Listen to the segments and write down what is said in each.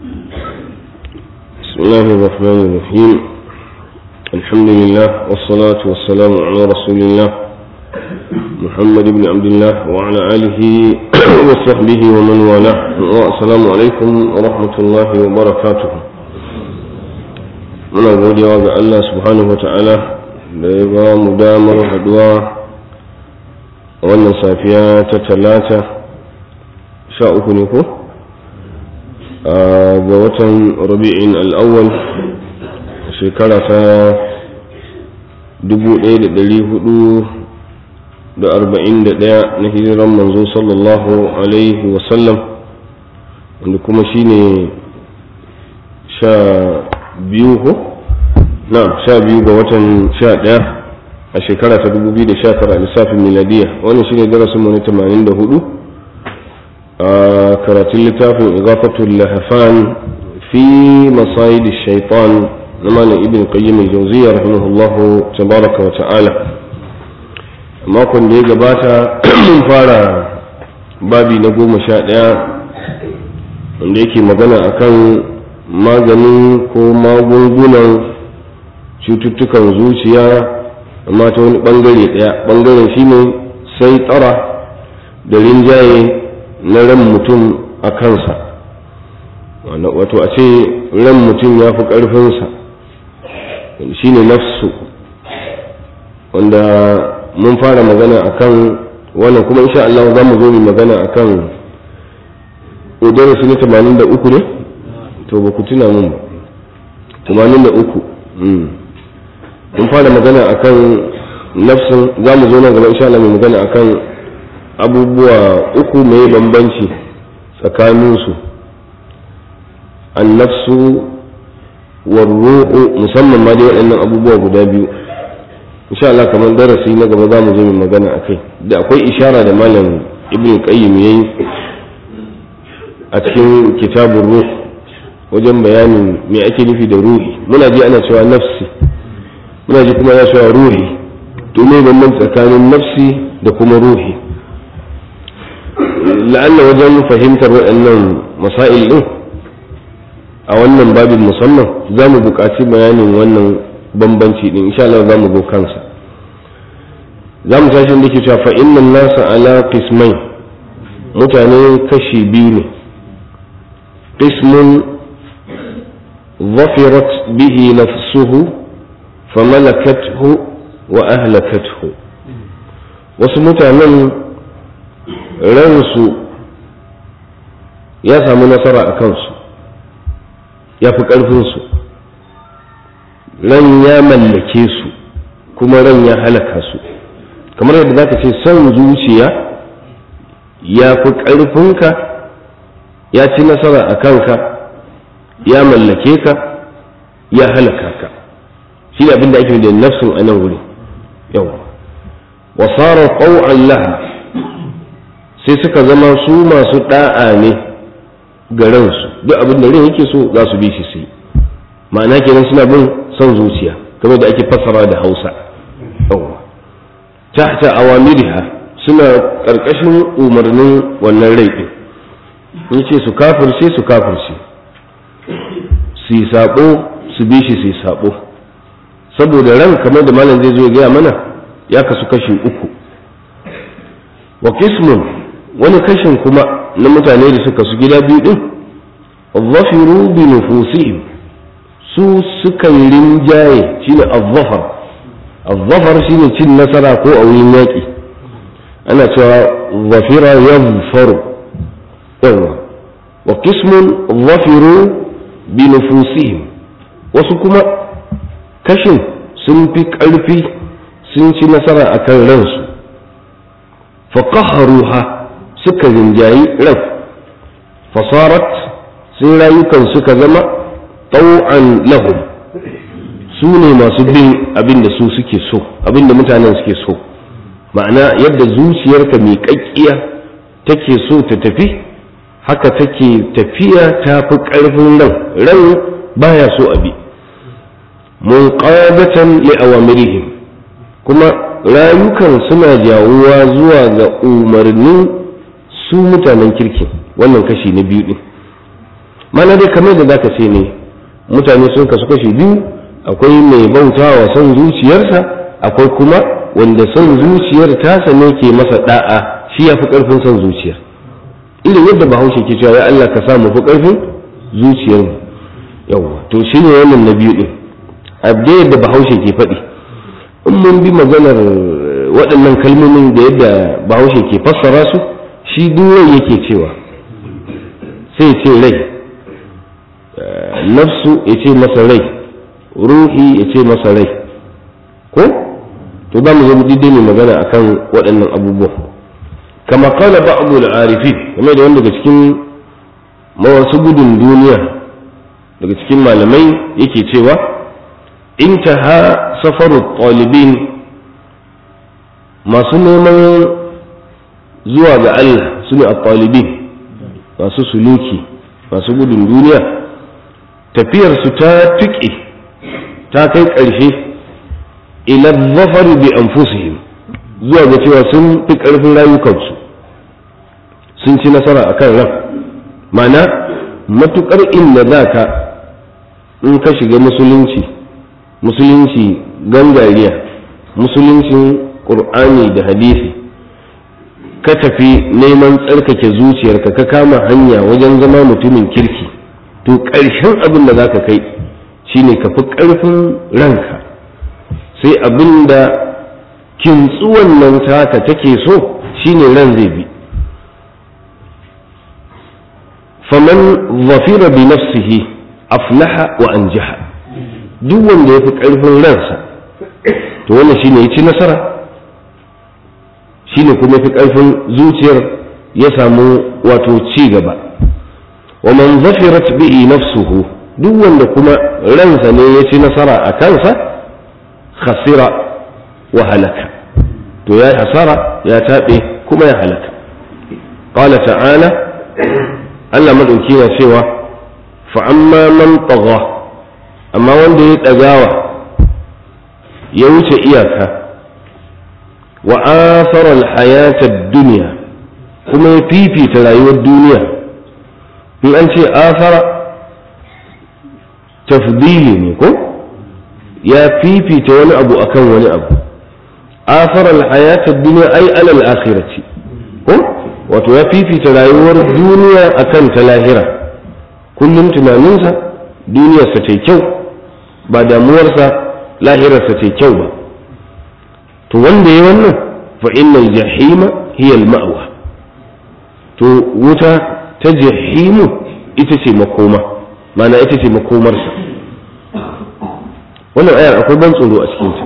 بسم الله الرحمن الرحيم. الحمد لله والصلاة والسلام على رسول الله محمد بن عبد الله وعلى آله وصحبه ومن والاه. السلام عليكم ورحمة الله وبركاته. muna godiya ga Allah subhanahu wa ta'ala da ya ba mu damar haduwa a wannan safiya ta talata 13 ne ko ga watan rabi'in al'awwal shekara ta 1441 na hijiran manzo sallallahu alaihi wasallam, wanda kuma shine 12 ga watan 11 a shekara ta 2019 a lissafin miladiya. Wannan shine darasin mu na 84 a karatun littafin Ighafatul Lahfan fi Masayid ash-Shaytan na Malam Ibn Qayyim al-Jawziyya rahimahullahu tabaraka wa ta'ala. Makon da ya gabata mun fara babi na 11 wanda yake magana akan maganin ko magungunan cututtukan zuciya, amma ta wani bangare daya. Bangaren shine sai tsara da rinjaye na ran mutum a kansa, wato a ce ran mutum ya fi ƙarfinsa, shine nafsu, wanda mun fara magana akan wannan, kuma insha Allah za mu zo mu magana akan darasi na 83 ne, to ba ku tuna mun ba, 83 mun fara magana akan nafsin. za mu zo nan gaba insha Allah mu magana akan abubuwa uku mai bambanci tsakaninsu, an-nafsu wa ruhu, musamman ma dai waɗannan abubuwa guda biyu. insha Allah kamar darasi na gaba za mu zo mu magana akai. Da akwai ishara da malam Ibn Qayyim yayi a cikin kitabun ruh wajen bayanin me ake nufi da ruhi. Muna ji ana cewa nafsi, muna ji kuma ya cewa ruhi. To me bambanci tsakanin nafsi da kuma ruhi? la'alla wajen fahimtar waɗannan masail ɗin a wannan babin musamman za mu buƙaci bayanin wannan bambanci ɗin. insha Allah za mu zo kansa. za mu tashi da ke cewa fa innan nasa ala qismai, mutane kashi biyu ne. qismun zafirat bihi nafsuhu famalakathu wa ahlakathu. wasu mutanen ransu ya samu nasara a kansu, ya fi ƙarfinsu, ran ya mallake su, kuma ran ya halaka su. kamar yadda za ka ce son zuciya ya fi ƙarfinka, ya ci nasara a kanka, ya mallake ka, ya halaka ka. shi ne abinda ake da nafsin a nan wuri. yawa wasara ƙau'an laha, sai suka zama su masu da'a ne ga ransu, duk abin da rai yake so za su bi shi sai. ma'ana kenan suna bin son zuciya, kamar da ake fassara da Hausa. tahta awamiriha, suna karkashin umarnin wannan rai din. yace su kafirce su kafirce, su yi sabo su bi shi su yi sabo. saboda ran, kamar da malam zai zo ya gaya mana, ya kasu kashi uku. wa qismun, wani kashin kuma na mutane da suka su gida biyu din, zafiru bi nufusihim, su suka yi rinjaye, shine az-zafar. az-zafar shine cin nasara ko a wurin yaƙi, ana cewa zafira yazfaru. yawa wa qismun zafiru bi nufusihim, wasu kuma kashin sun fi ƙarfi, sun ci nasara akan ransu. fa qahharuha, suka rinjayi ran. fasarat, sai rayukan suka zama tau'an lahum, su ne masu bin abinda su suke so, abinda mutanen suke so. ma'ana yadda zuciyarka mai kakkiya take so ta tafi, haka take tafiya ta fi ƙarfin ran baya so abi. munqadatan li awamirihim, kuma rayukan suna jawuwa zuwa ga umarnin su mutanen kirkin. wannan kashi na biyu din. mana dai kamar da zaka ce ne mutane sun kasu kashi biyu, akwai mai bautawa son zuciyarsa, akwai kuma wanda son zuciyar tasa ne ke masa da'a, shi ya fi karfin son zuciyar. irin yadda bahaushe ke cewa ya Allah ka sa mu fi karfin zuciyarmu, yawa to shine wannan na biyu din abda yadda bahaushe ke faɗi. in mun bi maganar waɗannan kalmomin da yadda bahaushe ke fassara su, shi duwai yake cewa sai ce rai, nafsu ya ce masa rai, ruhi ya ce masa rai, ko to za mu zama daidai mai magana akan waɗannan abubuwan. kama kala ba'du al-arifin, kamar da wanda daga cikin mawasu gudun duniya daga cikin malamai yake cewa intaha safaru talibin, masu neman zuwa ga Allah su ne at-talibin, masu suluki, masu gudun duniya, tafiyarsu ta tuƙe ta kai ƙarshe ila zafari bi anfusihim, zuwa ga cewa sun fi ƙarfin rayukansu, sun ci nasara akan ran. mana matuƙar inda za ka in ka shiga musulunci gangariya, musuluncin ƙur'ani da hadisi, ka tafi neman tsarkake zuciyarka, ka kama hanya wajen zama mutumin kirki, to ƙarshen abin da za ka kai shine ka fi ƙarfin ranka, sai abin da kintsuwan nan taka take so shine ran zai bi. faman zafira bi nafsihi aflaha wa anjaha, duk wanda ya fi ƙarfin ransa to wannan shine ya ci nasara, shine kuma ya fi ƙarfin zuciyar ya samu wato ci gaba. wa man zafirat bihi nafsuhu, duk wanda kuma ransa ne ya ci nasara a kansa, khasira wa halaka, to ya hasara, ya taɓe kuma ya halaka. qala ta'ala, Allah madauki na cewa fa amma man tagha, amma wanda ya ɗagawa ya wuce iyaka, wa athara al-hayata ad-dunya, kuma ya fifita rayuwar duniya. in an ce athara tafdili ne, ko ya fifita wani abu akan wani abu. athara al-hayata ad-dunya ay ala al-akhirati, ko wato ya fifita rayuwar duniya akan ta lahira, kullum tunaninsa duniyarsa ta kyau, ba damuwarsa lahirarsa ta kyau ba. to wanda ya wannan fa innal jahima hiya al-ma'wa, to wuta ta jahimu ita ce makoma, mana ita ce makomarsa. wannan ayar akwai ban tsoro a cikinta,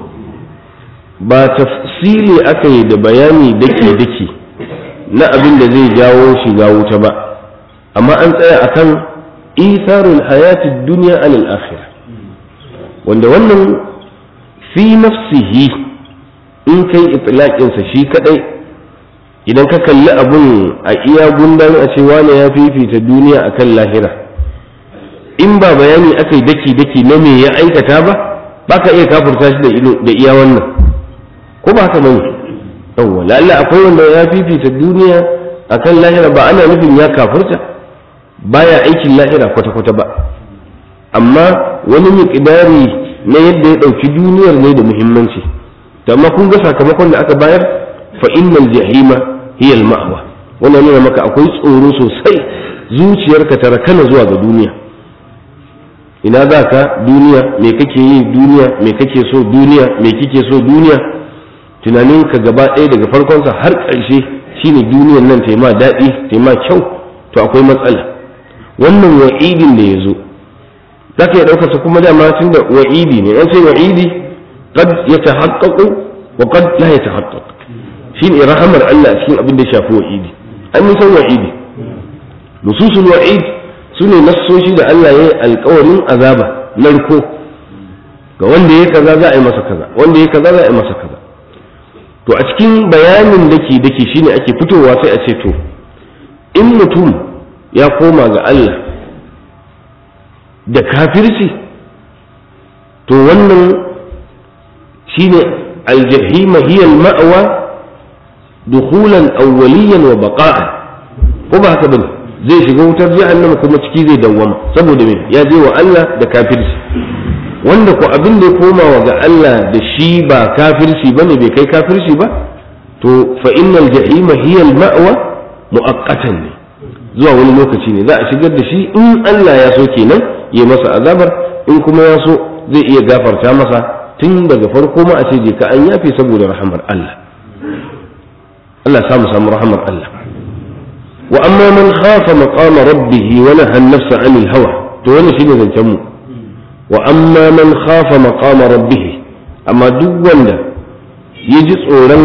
ba tafsili aka yi da bayani dake-dake na abin da zai jawo shiga wuta ba, amma an tsaya akan itharul hayatid dunya alal akhirah, wanda wannan fi nafsihi in kai itlaqin sa shi kadai, idan ka kalli abun a iya gundan a ce wani ya fifita duniya akan lahira, in ba bayani akai daki na me ya aikata ba, baka iya kafurta shi da iya wannan, ko ba haka bane? yawwa lalla akwai wanda ya fifita duniya akan lahira, ba ana nufin ya kafurta, baya aikin lahira kwata-kwata ba, amma wani miqdari na yadda ya dauki duniyar ne da muhimmanci. amma kun ga sakamakon da aka bayar, fa innal jahima hiya al-ma'wa, wannan nuna maka akwai tsoro sosai zuciyarka ta rakana zuwa ga duniya. ina za ka duniya, me kake yi duniya, me kake so duniya, me kike so duniya, tunaninka gaba ɗaya daga farkonsa har ƙarshe shine duniyar nan ta yi ma daɗi, ta yi ma kyau, to akwai matsala. wannan wa'idin da ya zo za ka yi ɗaukarsa kuma dama tun da wa'idi ne, an ce wa'idi qad yatahaqqaqu wa qad la yatahaqqaq, shine rahamar Allah a cikin abin da shafi wa'idi. an yi san wa'idi, nususul wa'id sune nassoshi da Allah ya yi alƙawarin azaba, narko ga wanda ya kaza za a yi masa kaza, wanda ya kaza za a yi masa kaza. to a cikin bayanin dake shine ake fitowa sai a ce to in mutum ya koma ga Allah da kafirci, to wannan shine aljahima hiya alma'wa dukhulan awwaliyan wa baqa'an, ko ba haka bane? zai shiga wutar jahannama kuma ciki zai dawwama saboda me ya je wa Allah da kafirci. Wanda ko abin da ya komawa ga Allah da shi ba kafirci bane, bai kai kafirci ba, to fa innal jahima hiya al ma'wa mu'aqqatan ne, zuwa wani lokaci ne za a shigar da shi in Allah ya so kenan ya masa azabar, in kuma ya so zai iya gafarta masa tun daga farko ma a ce je ka an yafe saboda rahamar Allah. Allah ya samu rahamar Allah. wa amma man khafa maqama rabbih wa naha an-nafsa 'anil hawa, to wannan shine zancen mu. wa amma man khafa maqama rabbih, amma duk wanda ya ji tsoron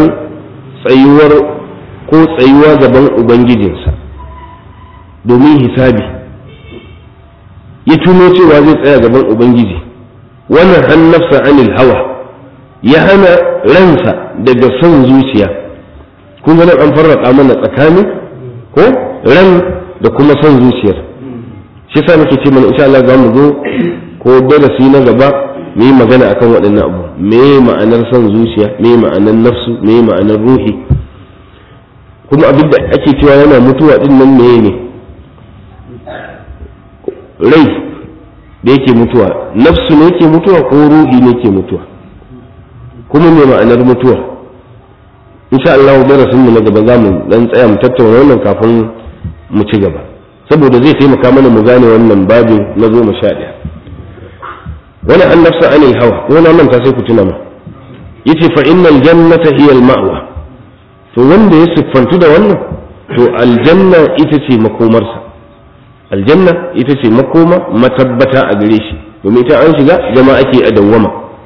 tsayuwa gaban ubangijinsa domin hisabi, ya tuno cewa zai tsaya gaban ubangiji, wannan han nafsa anil hawa, ya hana ransa daga son zuciya. kun ga nan an farraka mana tsakanin ko ran da kuma son zuciyar. shi yasa nake ce mana insha Allah za mu zo ko darasi na gaba mu yi magana akan waɗannan abu, me ma'anar son zuciya, me ma'anar nafsu, me ma'anar ruhi, kuma abin da ake cewa yana mutuwa din nan meye ne? Rai da yake mutuwa, nafsu ne yake mutuwa ko ruhi ne yake mutuwa, kuma me ma'anar mutuwa? insha Allah darasin mu na gaba za mu dan tsaya mu tattauna wannan kafin mu ci gaba, saboda zai taimaka mana mu gane wannan babin na 11. wani an nafsa anil hawa, wani nan ta sai ku tuna mu yace fa innal jannata hiya al ma'wa, to wanda ya siffantu da wannan to aljanna ita ce makomarsa, aljanna ita ce makoma matabbata a gare shi, domin ita an shiga jama'a ake adawwama.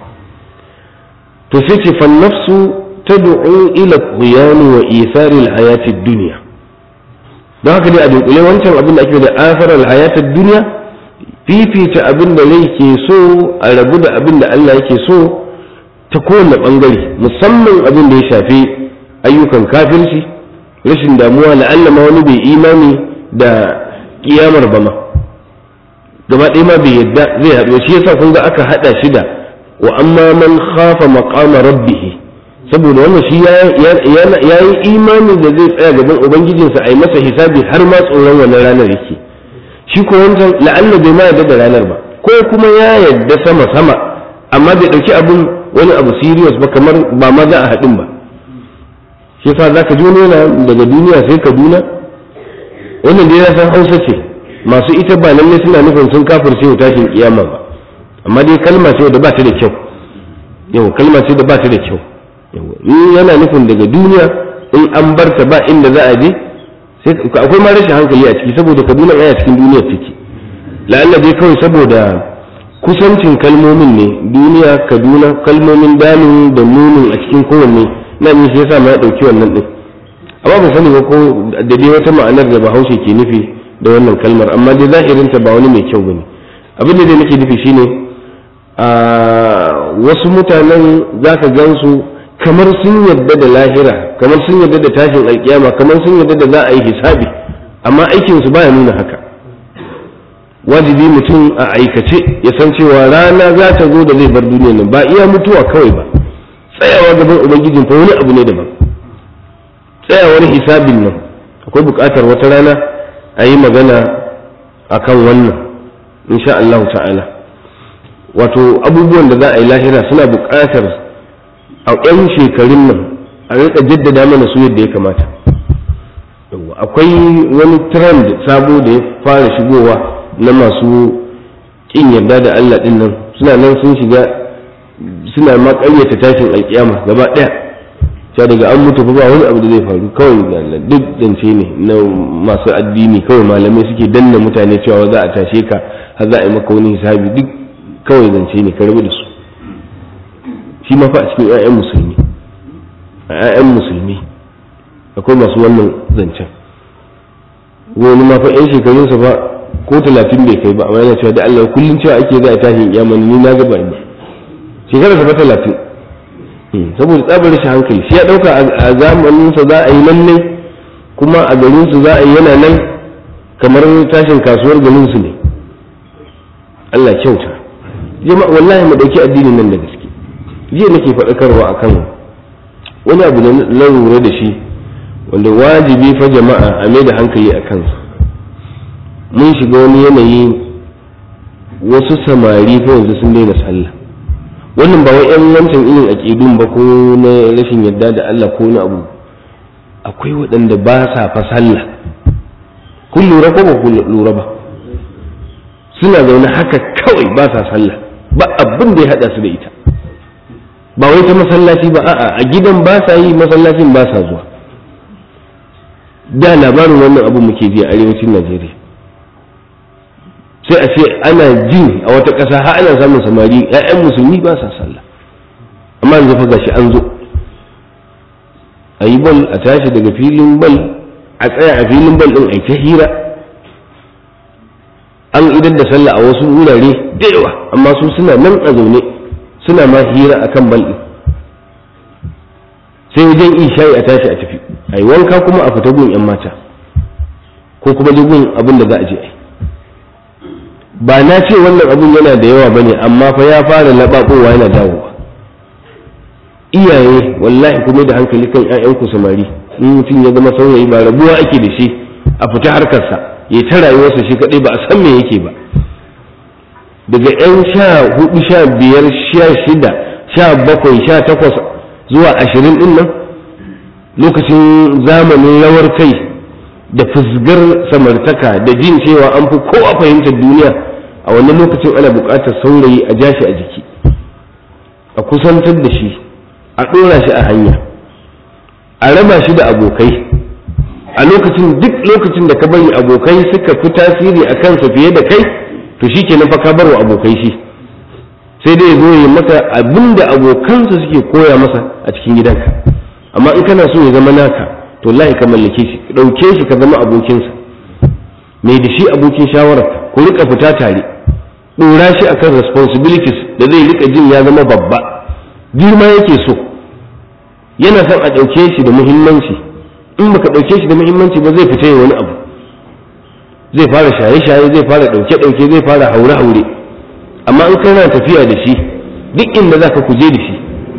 to sai ce fa nafsu tad'u ila qiyam wa ithar al hayat ad dunya. don haka dai a dunkule wancan abin da ake da athar al hayat ad dunya, fifita abin da rai ke so a rabu da abin da Allah yake so ta kowane bangare, musamman abin da ya shafi ayyukan kafirci, rashin damuwa, la'alla ma wani bai imani da kiyamar ba ma, gaba ɗaya ma bai yadda zai haɗu. shi yasa kun ga aka haɗa shi da wa amma man khafa maqama rabbih, saboda wannan shi ya yi imani da zai tsaya gaban ubangijinsa a yi masa hisabi, har ma tsoron wannan ranar yake. shi ko wancan la'alla bai ma yadda da ranar ba, ko kuma ya yadda sama amma bai ɗauki abin wani abu serious ba, kamar ba ma za a haɗin ba. shi yasa zaka ji wani yana daga duniya sai Kaduna, wannan dai ya san Hausa ce, masu ita ba lalle suna nufin sun kafirce wa tashin kiyama ba, amma dai kalma ce da ba ta da kyau. yau kalma ce da ba ta da kyau. in yana nufin daga duniya, in an barta ba inda za a je, sai akwai ma rashin hankali a ciki, saboda Kaduna aya cikin duniya take. la'alla dai kawai saboda kusancin kalmomin ne, duniya Kaduna, kalmomin dalin da nunin a cikin kowanne na ne, shi yasa ma ya dauki wannan din. amma ba sani ba ko da dai wata ma'anar da Bahaushe ke nufi da wannan kalmar, amma dai zahirin ta ba wani mai kyau bane. abin da dai nake nufi shine a wasu mutanen zaka gansu kamar sun yadda da lahira, kamar sun yadda da tashin alkiyama, kamar sun yadda da za a yi hisabi, amma aikin su baya nuna haka. wajibi mutum a aikace ya san cewa rana za ta zo da zai bar duniya nan, ba iya mutuwa kawai ba, tsayawa gaban ubangijin fa wani abu ne daban. tsayawar hisabin nan akwai buƙatar wata rana a yi magana akan wannan insha Allah ta'ala. wato abubuwan da za a yi lahira suna buƙatar a 'yan shekarun nan a rika jaddada mana su yadda ya kamata. akwai wani trend sabo da ya fara shigowa na masu ƙin yarda da Allah ɗin nan, suna nan sun shiga suna ma ƙaryata tashin alƙiyama gaba ɗaya, ta daga an mutu ba wani abu da zai faru, kawai duk zance ne na masu addini, kawai malamai suke danna mutane cewa za a tashe ka har za a yi maka wani hisabi, duk kawai zance ne, ka rabu da su. shi ma fa a cikin 'ya'yan musulmi, a 'ya'yan musulmi akwai masu wannan zancen. wani ma fa 'yan shekarunsa fa ko 30 bai kai ba, amma yana cewa da Allah kullum cewa ake za a tashin kiyama, ni na gaba ne shekararsa fa 30. saboda tsabar rashin hankali, shi ya dauka a zamaninsa za a yi lalle, kuma a garinsu za a yi yana nan kamar tashin kasuwar garinsu ne. Allah kyauta jama'a, wallahi mu dauki addinin nan da gaske. jiya nake faɗakarwa akan wani abu da na lura da shi wanda wajibi fa jama'a a mai da hankali a kansa. mun shiga wani yanayi wasu samari ko yanzu sun daina sallah. Wannan ba wai 'yan wancan irin aƙidun ba ko na rashin yadda da Allah ko na abu, akwai waɗanda ba sa fa sallah. Kun lura ko ba kun lura ba? Suna zaune haka kawai ba sa sallah, ba abin da ya haɗa su da ita, ba wai ta masallaci ba, a'a a gidan ba sa yi, masallacin ba sa zuwa. Da labarin wannan abu muke ji a arewacin Najeriya, sai a ce ana jin a wata ƙasa har ana samun samari 'ya'yan musulmi ba sa sallah, amma yanzu fa gashi an zo a yi bal, a tashi daga filin bal a tsaya a filin bal ɗin a ta hira, an idan da sallah a wasu wurare da yawa, amma su suna nan a zaune suna ma hira akan bal ɗin, sai wajen isha'i a tashi a tafi a yi wanka kuma a fita gun 'yan mata ko kuma gun abin da za a je a yi. Ba na ce wannan abin yana da yawa bane, amma fa ya fara laɓaɓowa yana dawowa. Iyaye wallahi kuma da hankali kan 'ya'yanku samari, in mutum ya zama saurayi ba rabuwa ake da shi a fita harkarsa ya ta rayuwarsa shi kaɗai ba a san me yake ba. Daga 'yan 14, 15, 16, 17, 18 zuwa 20 ɗin nan, lokacin zamanin rawar kai da fusgar samartaka da jin cewa an fi kowa fahimtar duniya, a wannan lokacin ana buƙatar saurayi a jashi a jiki, a kusantar da shi, a ɗora shi a hanya, a raba shi da abokai. A lokacin, duk lokacin da ka bari abokai suka fi tasiri a kansa fiye da kai, to shi kenan fa ka bar wa abokai shi, sai dai zo yi maka abin da abokansa suke koya masa a cikin gidanka. Amma in kana so ya zama naka, to wallahi ka mallake shi, ɗauke shi ka zama abokinsa, mai da shi abokin shawararka, ku rika fita tare, ɗora shi akan responsibilities da zai rika jin ya zama babba, girma yake so, yana son a ɗauke shi da muhimmanci. In baka ɗauke shi da muhimmanci ba zai fita wani abu, zai fara shaye-shaye, zai fara ɗauke-ɗauke, zai fara haure-haure. Amma in kana tafiya da shi, duk inda za ka kuje da shi,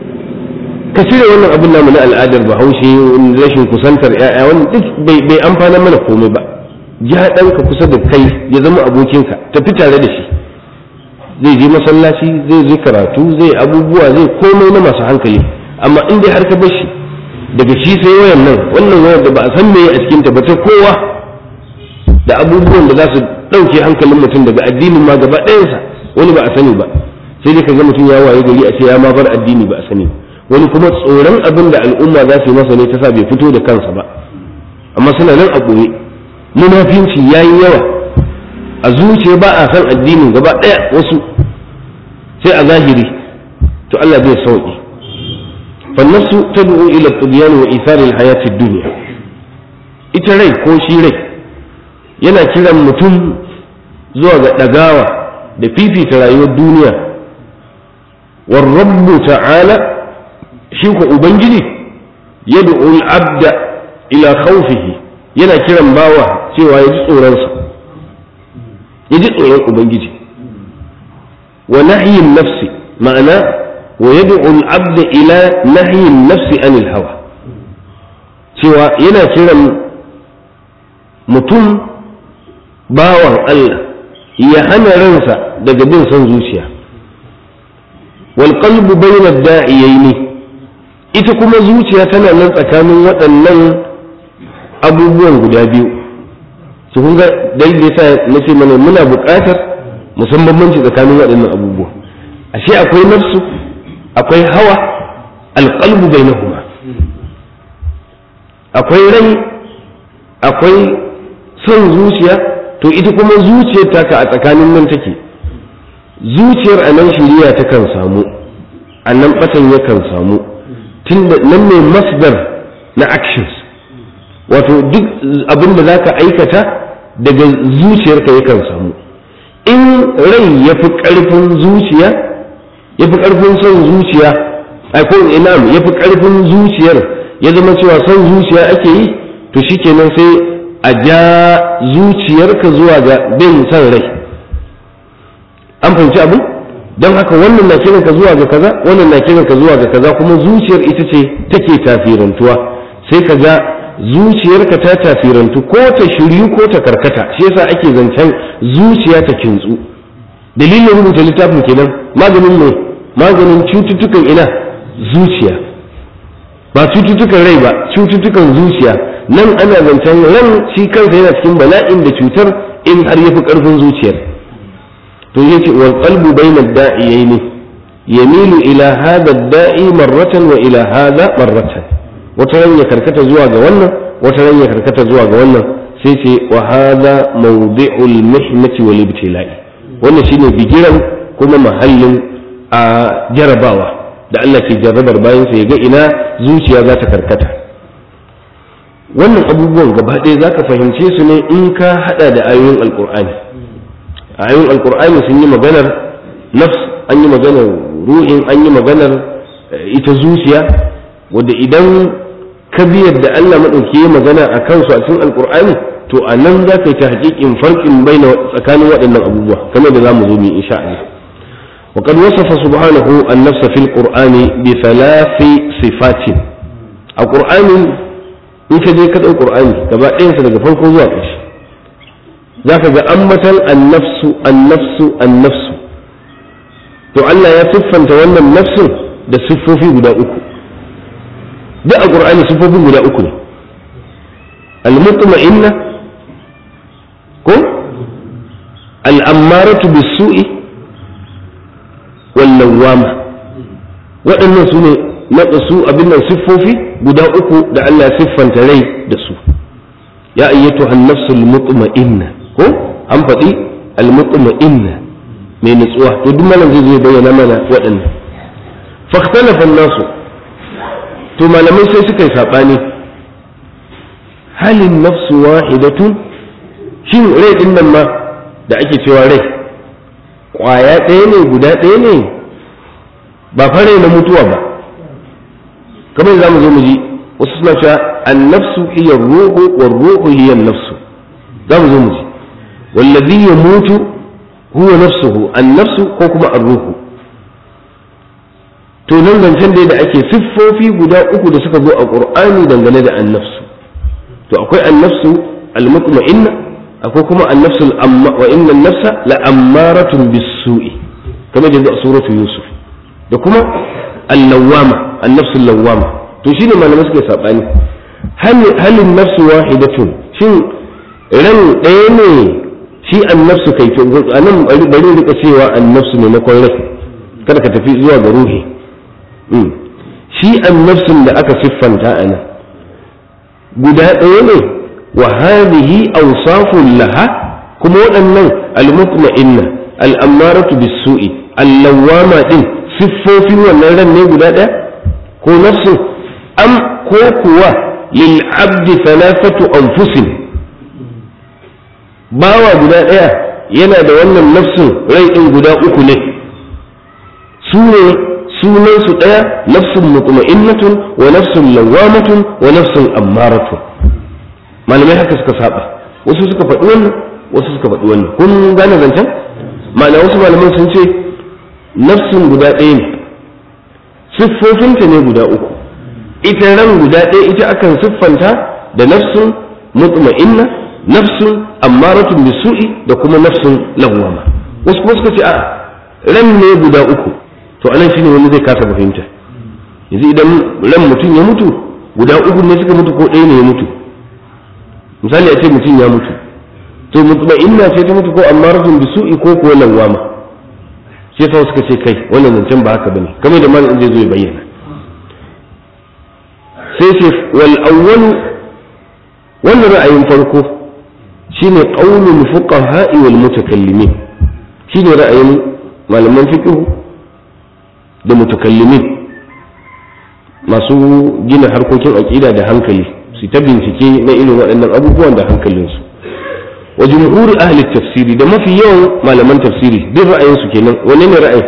ka cire wannan abin namu na al'adar Bahaushe, rashin kusantar 'ya'ya, wani duk bai amfana mana komai ba. Ja ɗanka kusa da kai ya zama abokinka, tafi tare da shi, zai je masallaci, zai je karatu, zai abubuwa, zai komai na masu hankali. Amma in dai har ka bar shi daga shi sai wayan nan, wannan wayar da ba a san meye a cikinta ba, ta kowa, da abubuwan da za su ɗauke hankalin mutum daga addinin ma gaba ɗayansa, wani ba a sani ba, sai dai ka ga mutum ya waye gari a ce ya ma bar addini ba a sani. Wani kuma tsoron abin da al'umma za su yi masa ne ta sa bai fito da kansa ba, amma suna nan a ɓoye. Munafinci ya yi yawa a zuciya, ba a san addinin gaba ɗaya, wasu sai a zahiri. To Allah zai sauƙi. Fannasu tad'u ila at-tibyan wa ithar al-hayat ad-dunya. Ita rai ko shi rai yana kiran mutum zuwa ga ɗagawa da fifita rayuwar duniya. War rabbu ta'ala, shi ko ubangiji, yad'u al-abda ila khawfihi, yana kiran bawa cewa ya ji tsoronsa, ya ji tsoron ubangiji. Wa nahyin nafsi, ma'ana wa yad'u al-abda ila nahyin nafsi anil hawa, cewa yana kiran mutum bawan Allah ya hana ransa daga bin son zuciya. Wal qalbu bayna ad-da'iyaini, ita kuma zuciya tana nan tsakanin waɗannan abubuwan guda biyu. Su kun ga dalilin yasa nace mana muna buƙatar musamman bambanci tsakanin waɗannan abubuwa. Ashe akwai nafsu, akwai hawa, alqalbu bainahuma. Akwai rai, akwai son zuciya, to ita kuma zuciyar taka a tsakanin nan take. Zuciyar a nan shiriya ta kan samu, a nan batan yakan samu, tunda nan ne masdar na actions, wato duk abin da za ka aikata daga zuciyarka yakan samu. In rai ya fi ƙarfin zuciya, ya fi ƙarfin son zuciya, ko inam ya fi ƙarfin zuciyar, ya zama cewa son zuciya ake yi, to shi kenan sai a ja zuciyarka zuwa ga bin son rai. An fahimci abin? Don haka wannan na kiranka zuwa ga kaza, wannan na kiranka zuwa ga kaza, kuma zuciyar ita ce take tasirantuwa. Sai ka ga zuciyarka ta tasirantu ko ta shiryu ko ta karkata. Shi yasa ake zancen zuciya ta kintsu. Dalilin rubuta littafin kenan, maganin cututtukan ina zuciya, ba cututtukan rai ba, cututtukan zuciya. Nan ana zancen ran shi kansa yana cikin bala'in da cutar in har yafi karfin zuciyar. To yace wal qalbu bayna ad-da'iyaini yamilu ila hadha ad-da'i marratan wa ila hadha marratan. Wata ran ya karkata zuwa ga wannan, wata ran ya karkata zuwa ga wannan. Sai ce wa hadha mawdi'ul mihnati wal ibtila'i. Wannan shine bigiran kuma mahallin a jarabawa da Allah ke jarrabar bayan sa ya ga ina zuciya za ta karkata. Wannan abubuwan gaba ɗaya za ka fahimce su ne in ka haɗa da ayoyin alƙur'ani. Ayoyin alƙur'ani sun yi maganar nafs, an yi maganar ruhin, an yi maganar ita zuciya, wadda idan ka biyar da Allah maɗauki ya magana a kansu a cikin alƙur'ani, to a nan za ka yi ta haƙiƙin farƙin bai tsakanin waɗannan abubuwa kamar da za mu zo mu insha Allah. وقد وصف سبحانه النفس في القرآن بثلاث صفات. القرآن in ka je ka ɗau ƙur'ani gaba ɗayansa daga farko zuwa ƙarshe za ka ga ambatan annafsu to Allah ya siffanta wannan nafsin da siffofi guda uku. duk a ƙur'ani siffofin guda uku ne. al-mutma'inna ko al-ammaratu bis-su'i wal-lawwama. waɗannan su ne naƙasu abin nan siffofi guda uku da Allah siffanta rai da su. ya ayyatu an-nafsul mutma'inna ko an faɗi al-mutma'inna mai nutsuwa. to duk malam zai bayyana mana waɗannan. fakhtalafa an-nasu, to malamai sai suka yi sabani, halin nafsu wahidatun, shin rai din nan ma da ake cewa rai ƙwaya ɗaya ne, guda ɗaya ne, ba fare na mutuwa ba. kamar za mu zo mu ji wasu suna cewa annafsu hiya ruhu war ruhu hiya nafsu. za mu zo mu ji wallazi yamutu huwa nafsuhu annafsu ko kuma ar-ruhu. to nan zancen da ake siffofi guda uku da suka zo a Qur'ani dangane da annafsu. to akwai annafsu al-mutma'inna, akwai kuma annafsu al-amma, wa inna an-nafsa la'ammaratun bis-su'i kamar da a suratu Yusuf, da kuma al-lawwama, annafsul lawwama. to shine malamai suke sabani, halin nafsu wahidatun, shin ran ɗaya ne shi annafsu kai? to anan bari rika cewa annafsu ne na rai, kada ka tafi zuwa ga ruhi. shi annafsun da aka siffanta ana guda ɗaya ne, wa hadhihi awsafun laha, kuma waɗannan al-mutma'inna, al-ammaratu bis-su'i, al-lawwama din siffofin wannan ran ne guda ɗaya ko nafsu, am ko kuwa lil abdi thalathatu anfusin, bawa guda ɗaya yana da wannan nafsin rai ɗin guda uku ne, su ne sunan su ɗaya, nafsun mutma'innatun wa nafsun lawamatun wa nafsun ammaratun. malamai haka suka saba, wasu suka faɗi wannan, wasu suka faɗi wannan. kun gane zancen? ma'ana wasu malaman sun ce nafsun guda ɗaya ne, siffofinta ne guda uku. ita ran guda ɗaya ita akan siffanta da nafsun mutma'inna, nafsun ammaratun bisu'i, da kuma nafsun lawwama. wasu kuma suka ce a ran ne guda uku. to anan shine wani zai kasa fahimta. yanzu idan ran mutum ya mutu, guda uku ne suka mutu ko ɗaya ne ya mutu? misali a ce mutum ya mutu, to mutma'inna ce ta mutu ko ammaratun bisu'i ko kuwa lawwama? sai fa suka ce kai wannan zancen ba haka bane, kamar da malamin zai zo ya bayyana. sai ce wal awwalu, wannan ra'ayin farko shine qaulul fuqaha'i wal mutakallimin, shine ra'ayin malaman fiqh da mutakallimin masu gina harkokin aqida da hankali, su ta bincike na irin waɗannan abubuwan da hankalinsu. wa jumhur ahli tafsiri, da mafi yawan malaman tafsiri duk ra'ayin su kenan. wanne ne ra'ayi?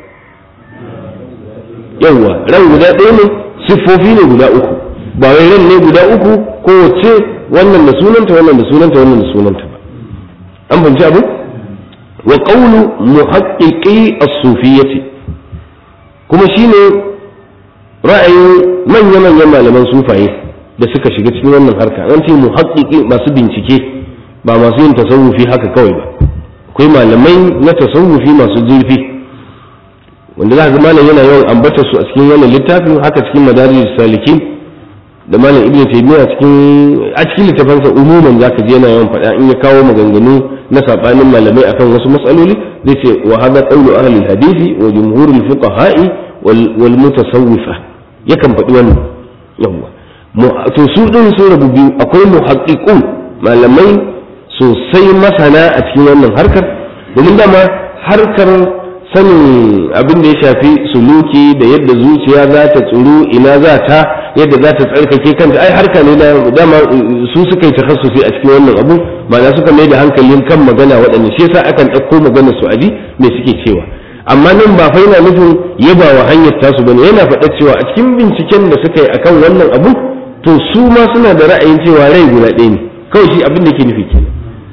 yawa ran guda ɗaya ne, siffofi ne guda uku, ba wai ran ne guda uku ko wace wannan da sunanta wannan da sunanta wannan da sunanta ba. an fahimci abu? wa qawlu muhaqqiqi as-sufiyyati, kuma shine ra'ayin manya-manyan malaman sufaye da suka shiga cikin wannan harka. An ce muhaqqiqi masu bincike ba masu yin tasawufi haka kawai ba, akwai malamai na tasawufi masu zurfi wanda za ka ga malam yana yawan ambata su a cikin wannan littafin, haka cikin madarijus salikin da malam ibnu taymiya a cikin littafansa umuman zaka je yana yawan faɗa in ya kawo maganganu na sabanin malamai akan wasu matsaloli zai ce wa hada qawlu ahli hadisi wa jumhurul fuqaha'i wal mutasawwifa, yakan faɗi wannan yawa. To su din sun rabu biyu, akwai muhaqqiqun malamai sosai masana a cikin wannan harkar, domin dama harkar sanin abin da ya shafi suluki da yadda zuciya za ta tsuru, ina za ta, yadda za ta tsarkake kanta, ai harka ne da dama su suka yi takhassusi a cikin wannan abu, ma'ana suka mai da hankalin kan magana waɗanda shi yasa akan ɗauko magana su aji me suke cewa. Amma nan ba fa yana nufin yaba wa hanyar tasu bane, yana faɗa cewa a cikin binciken da suka yi akan wannan abu to su ma suna da ra'ayin cewa rai guda ɗaya ne, kawai shi abin da ke nufi kenan.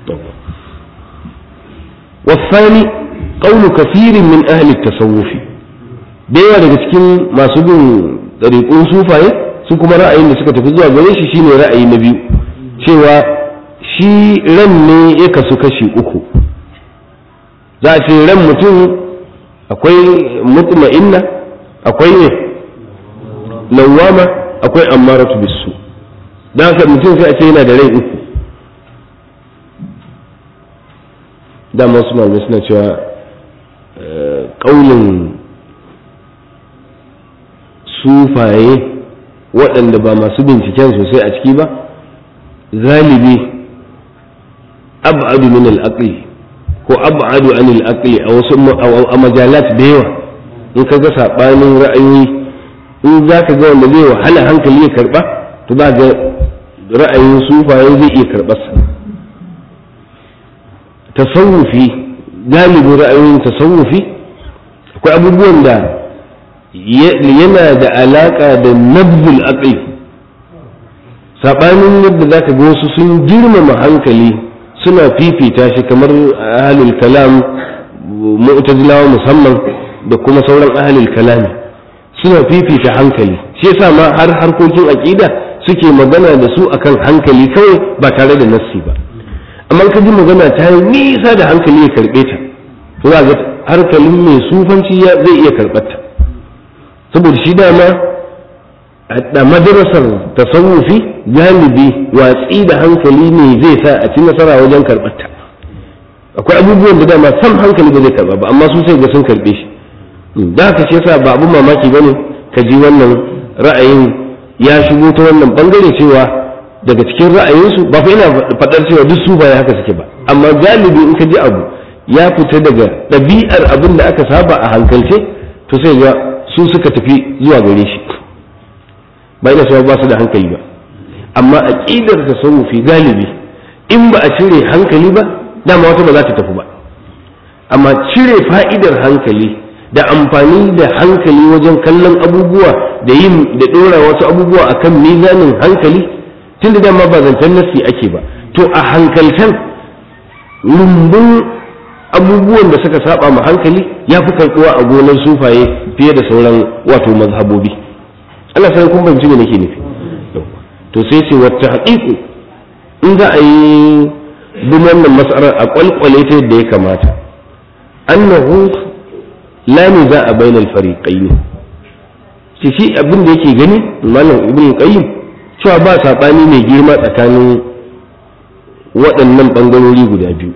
wasani qawlu kathirin min ahli at-tasawuf, da yawa daga cikin masu bin ɗariƙun sufaye su kuma ra'ayin da suka tafi zuwa gare shi shine ra'ayi na biyu, cewa shi ran ne ya kasu kashi uku. Za a ce ran mutum akwai mutma'inna, akwai ne lawama, akwai ammaratu bisu. Dan haka mutum sai a ce yana da rai uku. Dama wasu malamai suna cewa ƙaunin sufaye waɗanda ba masu binciken sosai a ciki ba galibi ab'adu min al-aqli ko ab'adu an al-aqli a wasu majalat da yawa. in ka ga sabanin ra'ayoyi, in za ka ga wanda zai wahala hankali ya karba, to ba ga ra'ayin sufaye zai iya karɓar sa. tasawufi galibin ra'ayoyin tasawufi akwai abubuwan da yana da alaka da nabzul aqli, sabanin yadda zaka ga wasu sun girmama hankali suna fifita shi, kamar ahlul kalam mu'tazilawa musamman da kuma sauran ahlul kalami suna fifita hankali. Shi yasa ma har harkokin aqida suke magana da su akan hankali kawai ba tare da nassi ba. Amma ka ji magana ta yi nisa da hankali ya karbe ta, to za ga hankalin mai sufanci zai iya karɓar ta, saboda shi dama a madrasar tasawufi galibi watsi da hankali ne zai sa a ci nasara wajen karɓar ta. Akwai abubuwan da dama sam hankali ba zai karɓa ba, amma su sai ga sun karɓe shi. Da haka shi yasa ba abun mamaki bane ka ji wannan ra'ayin ya shigo ta wannan bangare, cewa daga cikin ra'ayinsu ba fa ina faɗar cewa duk su ba haka suke ba, amma galibi in ka ji abu ya fita daga ɗabi'ar abin da aka saba a hankalce, to sai ga su suka tafi zuwa gare shi. Ba ina cewa ba su da hankali ba, amma aqidar tasawufi galibi in ba a cire hankali ba dama wata ba za ta tafi ba. Amma cire fa'idar hankali da amfani da hankali wajen kallon abubuwa da yin da ɗora wasu abubuwa akan mizanin hankali, tun da dama ba zancen nassi ake ba, to a hankalcen rumbun abubuwan da suka saba ma hankali ya fi karɓuwa a gonar sufaye fiye da sauran wato mazhabobi. Allah sai kun fahimci me nake nufi. To sai ce wata haƙiƙu in za a yi bin wannan mas'alar a kwalkwale ta yadda ya kamata, annahu la niza'a bainal fariqayn. Shi abin da yake gani malam ibn qayyim cewa ba saɓani mai girma tsakanin waɗannan ɓangarori guda biyu.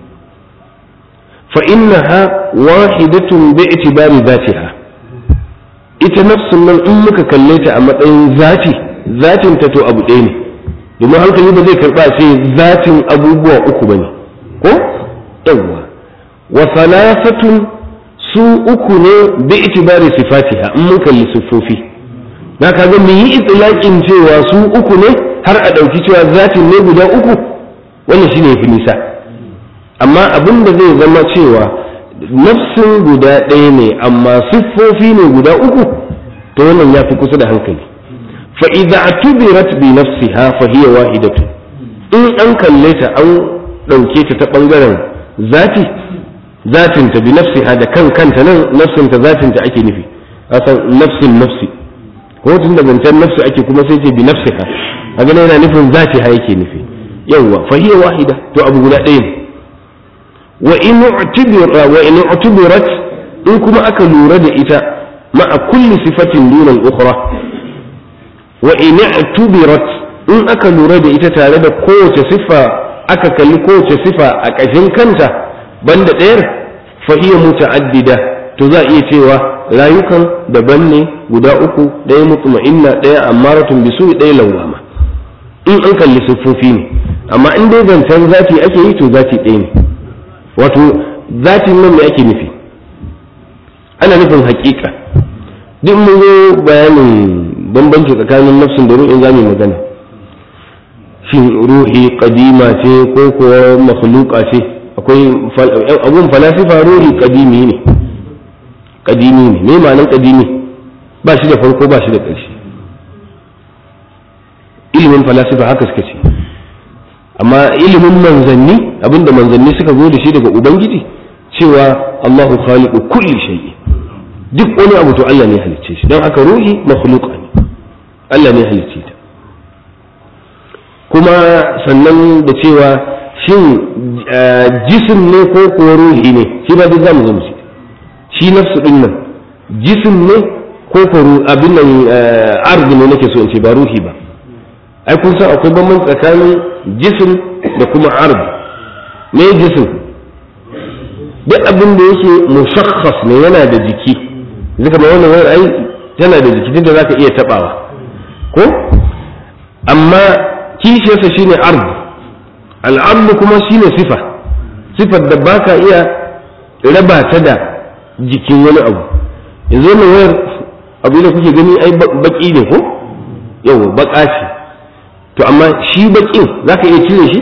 fa innaha wahidatun bi itibari zatiha, ita nafsun nan in muka kalle ta a matsayin zatin ta to abu ɗaya ne, domin hankali ba zai karɓa sai zatin abubuwa uku bane ko yawwa. wa salasatun su uku ne bi itibari sifatiha, in mun kalli siffofi na kaga mu yi itlaqin cewa su uku ne har a ɗauki cewa zatin ne guda uku, wannan shine yafi nisa. amma abin da zai zama cewa nafsin guda ɗaya ne amma siffofi ne guda uku, to wannan ya fi kusa da hankali. fa idza atubirat bi nafsiha fa hiya wahidatu, in an kalle ta an ɗauke ta ta ɓangaren zatinta bi nafsiha da kanta nan nafsinta zatinta ake nufi, asan nafsin nafsi ko tun da zancen nafsu ake kuma sai ce bi nafsiha kaga yana nufin zatiha yake nufi yawa fa hiya wahida to abu guda ɗaya ne wa in u'tibirat in kuma aka lura da ita ma'a kulli sifatin duna al-ukhra wa in u'tibirat in aka lura da ita tare da kowace sifa aka kalli kowace sifa a ƙashin kanta banda ɗayar fa hiya muta'addida to za a iya cewa rayukan daban ne guda uku, ɗaya mutma'inna, ɗaya ammaratun bisu, ɗaya lawwama in an kalli siffofi ne. amma in dai zancen zati ake yi to zati ɗaya ne. wato zatin nan me ake nufi? ana nufin haƙiƙa. duk mun zo bayanin bambanci tsakanin nafsin da ruhin zamu magana. shin ruhi kadima ce ko kuwa makhluqa ce? akwai abun falasifa ruhi kadimi ne. kadimi ne. me ma'anar kadimi? ba shi da farko ba shi da ƙarshe. ilimin falasifa haka suka ce. amma ilimin manzanni, abinda manzanni suka zo da shi daga ubangiji, cewa Allahu khaliqu kulli shay'in, duk wani abu to Allah ne halicce shi. don haka ruhi makhluqa ne, Allah ne halicce ta. kuma sannan da cewa shin jisim ne ko kuwa ruhi ne, shi ba duk zamu zama shi nafsu din nan jisim ne ko ko abin nan arzi ne nake so in ce, ba ruhi ba. ai kun san akwai bambanci tsakanin jisim da kuma arz. me jisim? duk abin da yake mushakhas ne, yana da jiki. zaka ba wannan wani ai yana da jiki da zaka iya tabawa ko. amma kishiyarsa shine arz. al'arz kuma shine sifar da baka iya raba ta da jikin wani abu. yanzu wannan wayar abu da kuke gani ai baki ne ko, yau baka ce, to amma shi bakin zaka iya cire shi?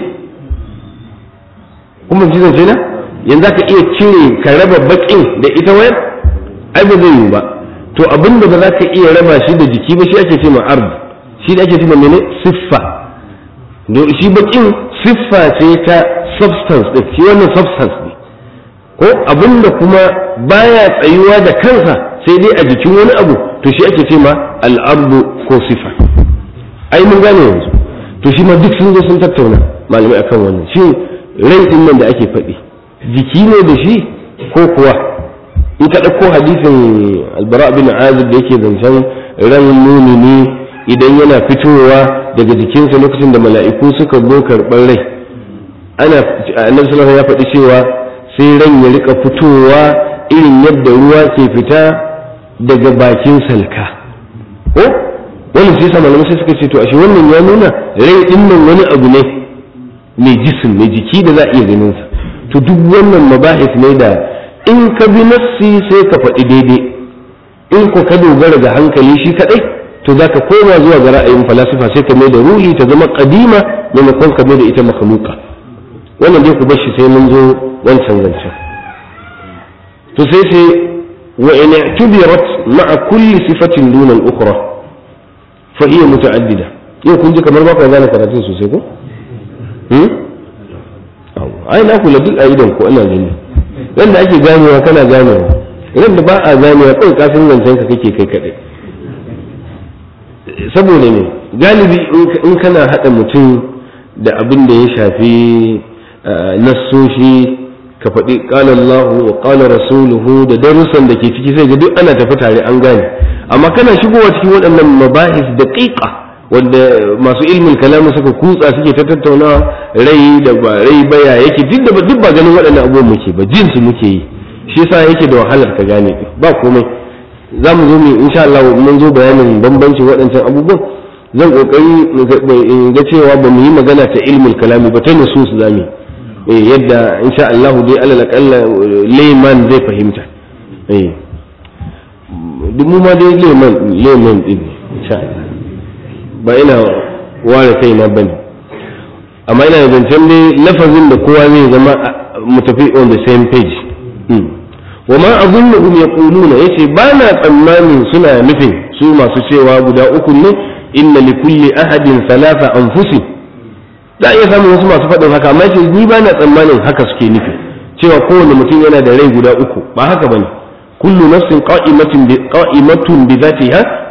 kuma ji zance na yanzu zaka iya cire ka raba bakin da ita wayar? ai ba zai yi ba. to abinda ba zaka iya raba shi da jiki ba shi ake ce ma arz. shi da ake ce ma mene? siffa. shi bakin siffa ce ta substance din, shi wannan substance ne. ko abinda kuma baya tsayuwa da kansa sai dai a jikin wani abu, to shi ake ce ma al'ardu ko sifa. ai mun gane yanzu. to shi ma duk sun zo sun tattauna malamai akan wannan. shi rai din nan da ake faɗi jiki ne da shi ko kuwa? in ka ɗauko hadisin albara bin azib da yake zancen ran mumini idan yana fitowa daga jikinsa lokacin da mala'iku suka zo karɓar rai, annabi sallallahu alaihi wasallam ya faɗi cewa sai ran ya rika fitowa irin yadda ruwa ke fita daga bakin salka. ko wannan sai malamai sai suka ce to ashe wannan ya nuna rai din nan wani abu ne mai jisim, mai jiki da za a iya ganin sa. to duk wannan mabahis ne da in ka bi nassi sai ka faɗi daidai, in ko ka dogara ga hankali shi kadai to za ka koma zuwa ga ra'ayin falasifa sai ka mai da ruhi ta zama kadima maimakon ka mai da ita makhluqa. wannan dai ku bashi sai mun zo wancan zancen. to sai wa in i'tubirat ma'a kulli sifatin duna al-ukhra fa hiya muta'addida. yau kun ji kamar ba ku gane karatun sosai ko? ai na kula duk a idan ko ana gani. yanda ake ganewa kana ganewa, idan da ba a ganewa kawai kafin zancen ka kake kai kadai. saboda ne galibi in kana hada mutum da abin da ya shafi nassoshi, ka faɗi qala Allah wa qala rasuluhu da darussan da ke ciki, sai ga duk ana tafi tare an gane. amma kana shigowa cikin waɗannan mabahis daqiqa wanda masu ilmin kalamu suka kutsa suke ta tattaunawa, rai da ba rai baya yake, duk ba ganin waɗannan abubuwan muke ba, jin su muke yi. shi yasa yake da wahalar ka gane. ba komai, za mu zo mu insha Allah mun zo bayanin bambancin waɗancan abubuwan. zan kokari ga cewa ba mu yi magana ta ilmul kalami ba, ta nusus zamu yadda insha Allah dai alal aqalla layman zai fahimta. duk mu ma dai layman din insha Allah, ba ina ware kai na bane, amma ina zancen dai lafazin da kowa zai zama mu tafi on the same page. wa ma azunnuhum yaquluna, yace ba na tsammanin suna nufin su masu cewa guda uku ne, inna li kulli ahadin thalatha anfusin. da iya samun wasu masu faɗin haka, amma ce ni ba na tsammanin haka suke nufi, cewa kowane mutum yana da rai guda uku. ba haka bane. kullu nafsin qa'imatun bi dhatiha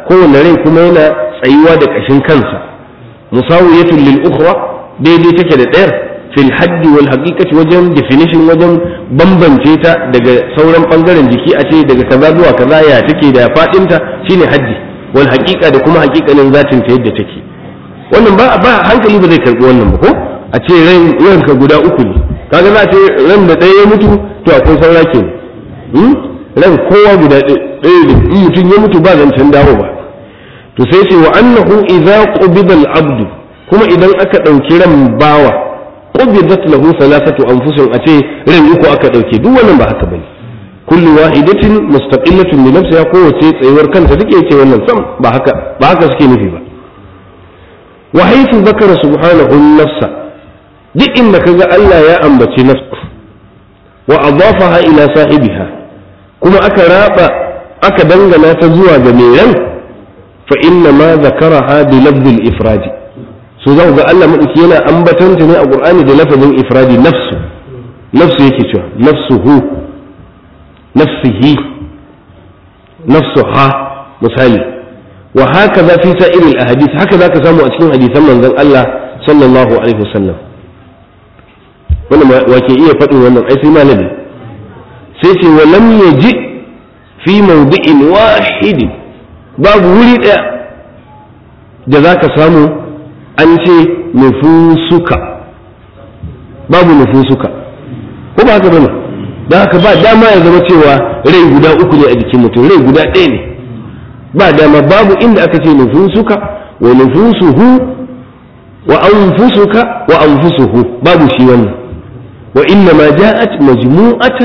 kowane rai kuma yana tsayuwa da ƙashin kansa musawiyatun lil ukhra daidai take da ɗayar fil haddi wal haqiqati wajen definition wajen bambance ta daga sauran bangaren jiki a ce daga kaza zuwa kaza ya take da fadinta shine haddi wal haqiqa da kuma haqiqanin zatin ta yadda take wannan ba hankali ba zai karbi wannan ba ko a ce ranka guda uku ne kaga za a ce ran da ɗaya ya mutu to akwai saura ke ran kowa guda ɗaya ne in mutum ya mutu ba zancen dawo ba to sai ce wa annahu idza qubida al-abd kuma idan aka dauki ran bawa qubidat lahu thalathatu anfusin a ce ran uku aka dauke duk wannan ba haka bane kullu wahidatin mustaqillatun bi nafsiha kowace tsayuwar kanta take ce wannan sam ba haka suke nufi ba wa haythu zakara subhanahu an-nafsa duk inda kaga Allah ya ambaci nafs wa adafaha ila sahibiha kuma aka dangana ta zuwa ga mai ran fa inna ma zakaraha bi lafz al-ifrad so za ga Allah madauki yana ambatanta ne a Qur'ani da lafazin ifradi nafsu yake cewa nafsuhu nafsihi nafsuha misali wa hakaza fi sa'ir al-ahadith haka zaka samu a cikin hadisan manzon Allah sallallahu alaihi wasallam wannan wake iya faɗin wannan ai sai malami sai ce wa lam yaji fi mawdi'in wahid babu wuri daya da zaka samu an ce nufusuka babu nufusuka ko ba haka bane dan haka ba dama ya zama cewa rai guda uku ne a jikin mutum rai guda ɗaya ne ba dama babu inda aka ce nufusuka wa nufusuhu wa anfusuka wa anfusuhu babu shi wannan وإنما جاءت مجموعة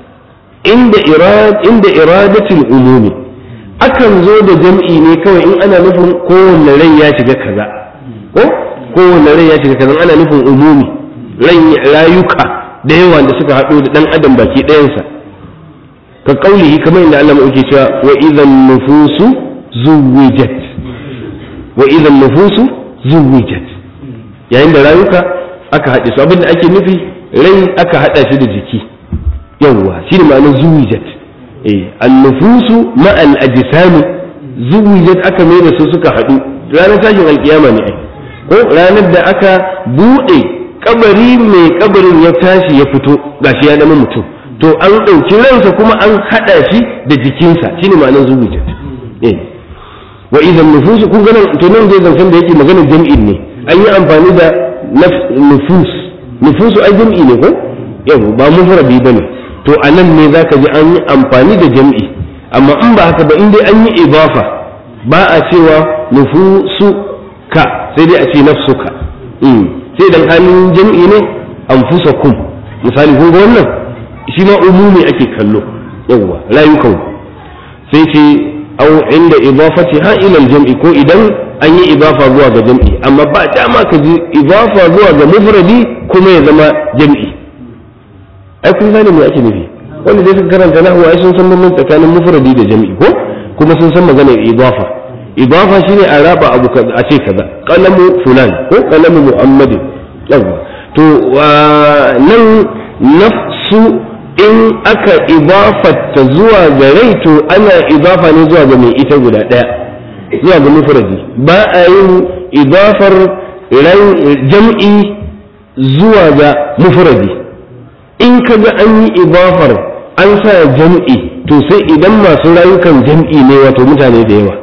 عند إرادة العموم akan zo da jam'i ne kawai in ana nufin kowanne rai ya shiga kaza kowanne rai ya shiga kaza ana nufin umumi rayuka da yawa da suka haɗo da ɗan adam baki ɗayansa ka kaulihi kamar inda Allah mai cewa wa idan nufusu zuwijat yayin da rayuka aka haɗe su abinda ake nufi rai aka hada shi da jiki yawwa shi ne ma'anar zuwijat al-nufusu ma al-ajsam zuwijat aka mai da su suka hadu ranar tashin alkiyama ne ko ranar da aka bude kabari mai kabarin ya tashi ya fito gashi ya zama mutum to an dauki ransa kuma an hada shi da jikinsa shine ma'anar zuwijat wa idan nufusu kun ganin to nan zai zancan da yake maganar jam'in ne an yi amfani da nufusu ai jam'i ne ko yau ba mufradi bane to anan ne zaka ji an yi amfani da jam'i amma in ba haka ba in dai an yi idafa ba a cewa nufusuka sai dai a ce nafsuka sai dan halin jam'i ne anfusakum misali kun ga wannan shi ma umumi ake kallo yawa rayukan sai ce au inda idafatiha ila al-jam'i ko idan an yi idafa zuwa ga jam'i amma ba dama ka ji idafa zuwa ga mufradi kuma ya zama jam'i ai kun gane me ake nufi wanda dai suka karanta nahwu ai sun san bambanci tsakanin mufradi da jam'i ko kuma sun san maganar idafa shine a raba abu a ce kaza qalamu fulan ko qalamu muhammadin yawa to nan nafsu in aka idafata zuwa ga rai to ana idafa ne zuwa ga mai ita guda daya zuwa ga mufradi ba a yin idafar jam'i zuwa ga mufradi in kaga an yi idafar an sa jam'i to sai idan masu rayukan jam'i ne wato mutane da yawa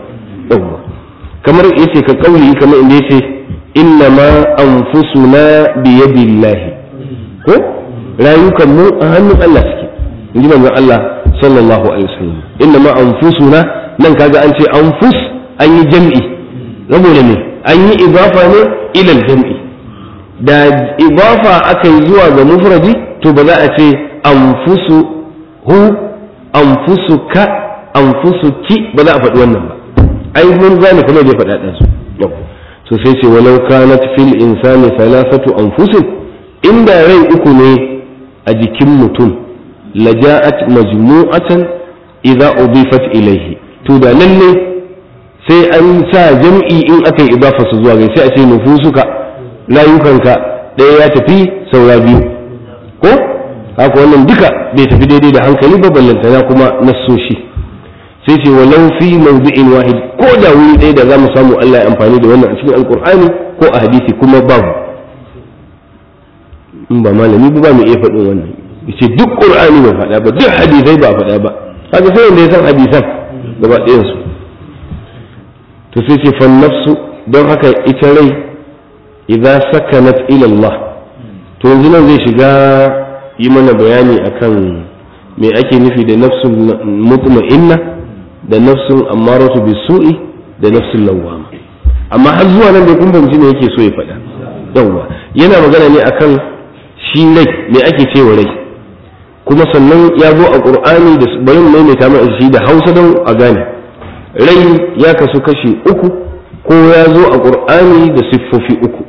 kamar yace ka kauli kamar inda yace inna ma anfusuna biyadillahi ko rayukan mu a hannun Allah suke inji manzon Allah sallallahu alaihi wasallam inna ma anfusuna nan kaga an ce anfus an yi jam'i saboda ne an yi idafa ne ila jam'i da idafa aka yi zuwa ga mufradi to ba za a ce anfusuhu anfusuka anfusuki ba za a faɗi wannan ba ai mun gane kuma da faɗa ɗansu so sai ce walau kanat fil insani thalathatu anfusin inda rai uku ne a jikin mutum laja'at majmu'atan idza udifat ilayhi to da lalle sai an sa jam'i in aka yi idafa su zuwa ga sai a ce nufusuka layukanka ɗaya ya tafi saura biyu ko haka wannan duka bai tafi daidai da hankali ba ballantana kuma nassoshi sai ce walau fi mawdi'in wahid, ko da wuri ɗaya da zamu samu Allah ya amfani da wannan a cikin alqur'ani ko a hadisi kuma babu, in ba malami ba mu iya faɗin wannan yace duk qur'ani ba faɗa ba, duk hadisai ba faɗa ba, haka sai wanda ya san hadisan gaba ɗayan su. to sai ce fan nafsu, don haka ita rai idza sakanat ila Allah, to yanzu nan zai shiga yi mana bayani akan me ake nufi da nafsul mutma'inna da nafsul ammaratu bisu'i da nafsul lawwama. amma har zuwa nan da kun fahimci me yake so ya faɗa. yawa yana magana ne akan shi rai, me ake cewa rai, kuma sannan ya zo a qur'ani da bari mu maimaita mai shi da Hausa don a gane. rai ya kasu kashi uku, ko ya zo a qur'ani da siffofi uku,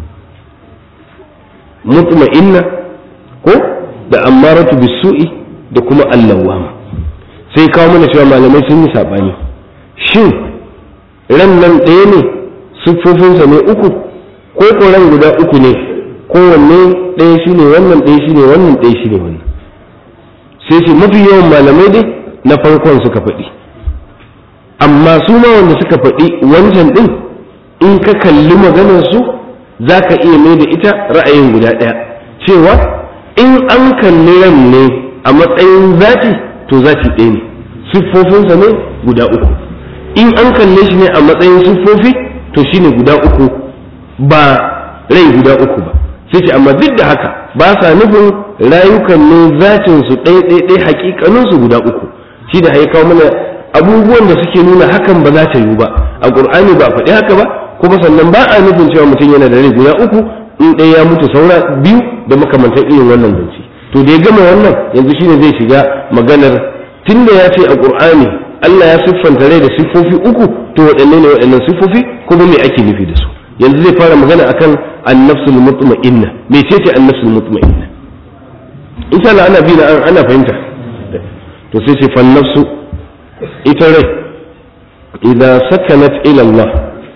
mutma'inna ko da ammaratu bisu'i da kuma allawama. sai kawo mana cewa malamai sun yi sabani, shin ran nan ɗaya ne siffofinsa ne uku, ko ran guda uku ne, kowanne ɗaya shine wannan, ɗaya shine wannan, ɗaya shine wannan. sai ce mafi yawan malamai dai na farkon suka faɗi, amma su ma wanda suka faɗi wancan ɗin in ka kalli maganar su za ka iya mai da ita ra'ayin guda ɗaya, cewa in an kalli ran ne a matsayin zati to zati ɗaya ne, siffofinsa ne guda uku. in an kalle shi ne a matsayin siffofi to shine guda uku, ba rai guda uku ba. sai ce amma duk da haka ba sa nufin rayukan ne zatin su ɗaya hakikanin su guda uku. shi da haikawa mana abubuwan da suke nuna hakan ba za ta yiwu ba, a ƙur'ani ba a faɗi haka ba, kuma sannan ba a nufin cewa mutum yana da rai guda uku, in ɗaya ya mutu saura biyu da makamantan irin wannan zance. to da ya gama wannan yanzu shine zai shiga maganar, tunda ya ce a ƙur'ani Allah ya siffanta rai da siffofi uku, to waɗanne ne waɗannan siffofi kuma me ake nufi da su. yanzu zai fara magana akan an-nafsul mutma'inna. mecece an-nafsul mutma'inna? insha Allah ana bi ana fahimta. to sai ce fan nafsu, ita rai idza sakanat ila Allah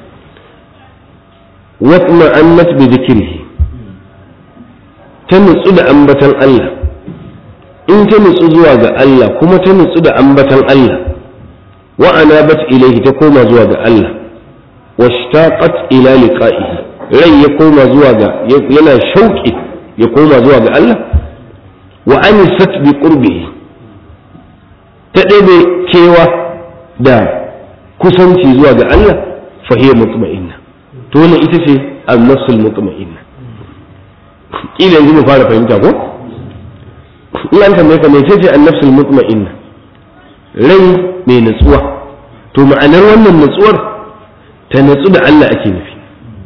wa tma'annat bi dhikrihi, ta nutsu da ambatan Allah. in ta nutsu zuwa ga Allah kuma ta nutsu da ambatan Allah, wa anabat ilayhi, ta koma zuwa ga Allah, washtaqat ila liqa'ihi, rai ya koma zuwa ga, yana shauki ya koma zuwa ga Allah, wa anisat bi qurbihi, ta ɗebe kewa da kusanci zuwa ga Allah, fa hiya mutma'inna. to wannan ita ce an-nafsul mutma'inna. kila yanzu mu fara fahimta ko in an tambaye ka mece ce an-nafsul mutma'inna, rai mai natsuwa. to ma'anar wannan natsuwar ta natsu da Allah ake nufi,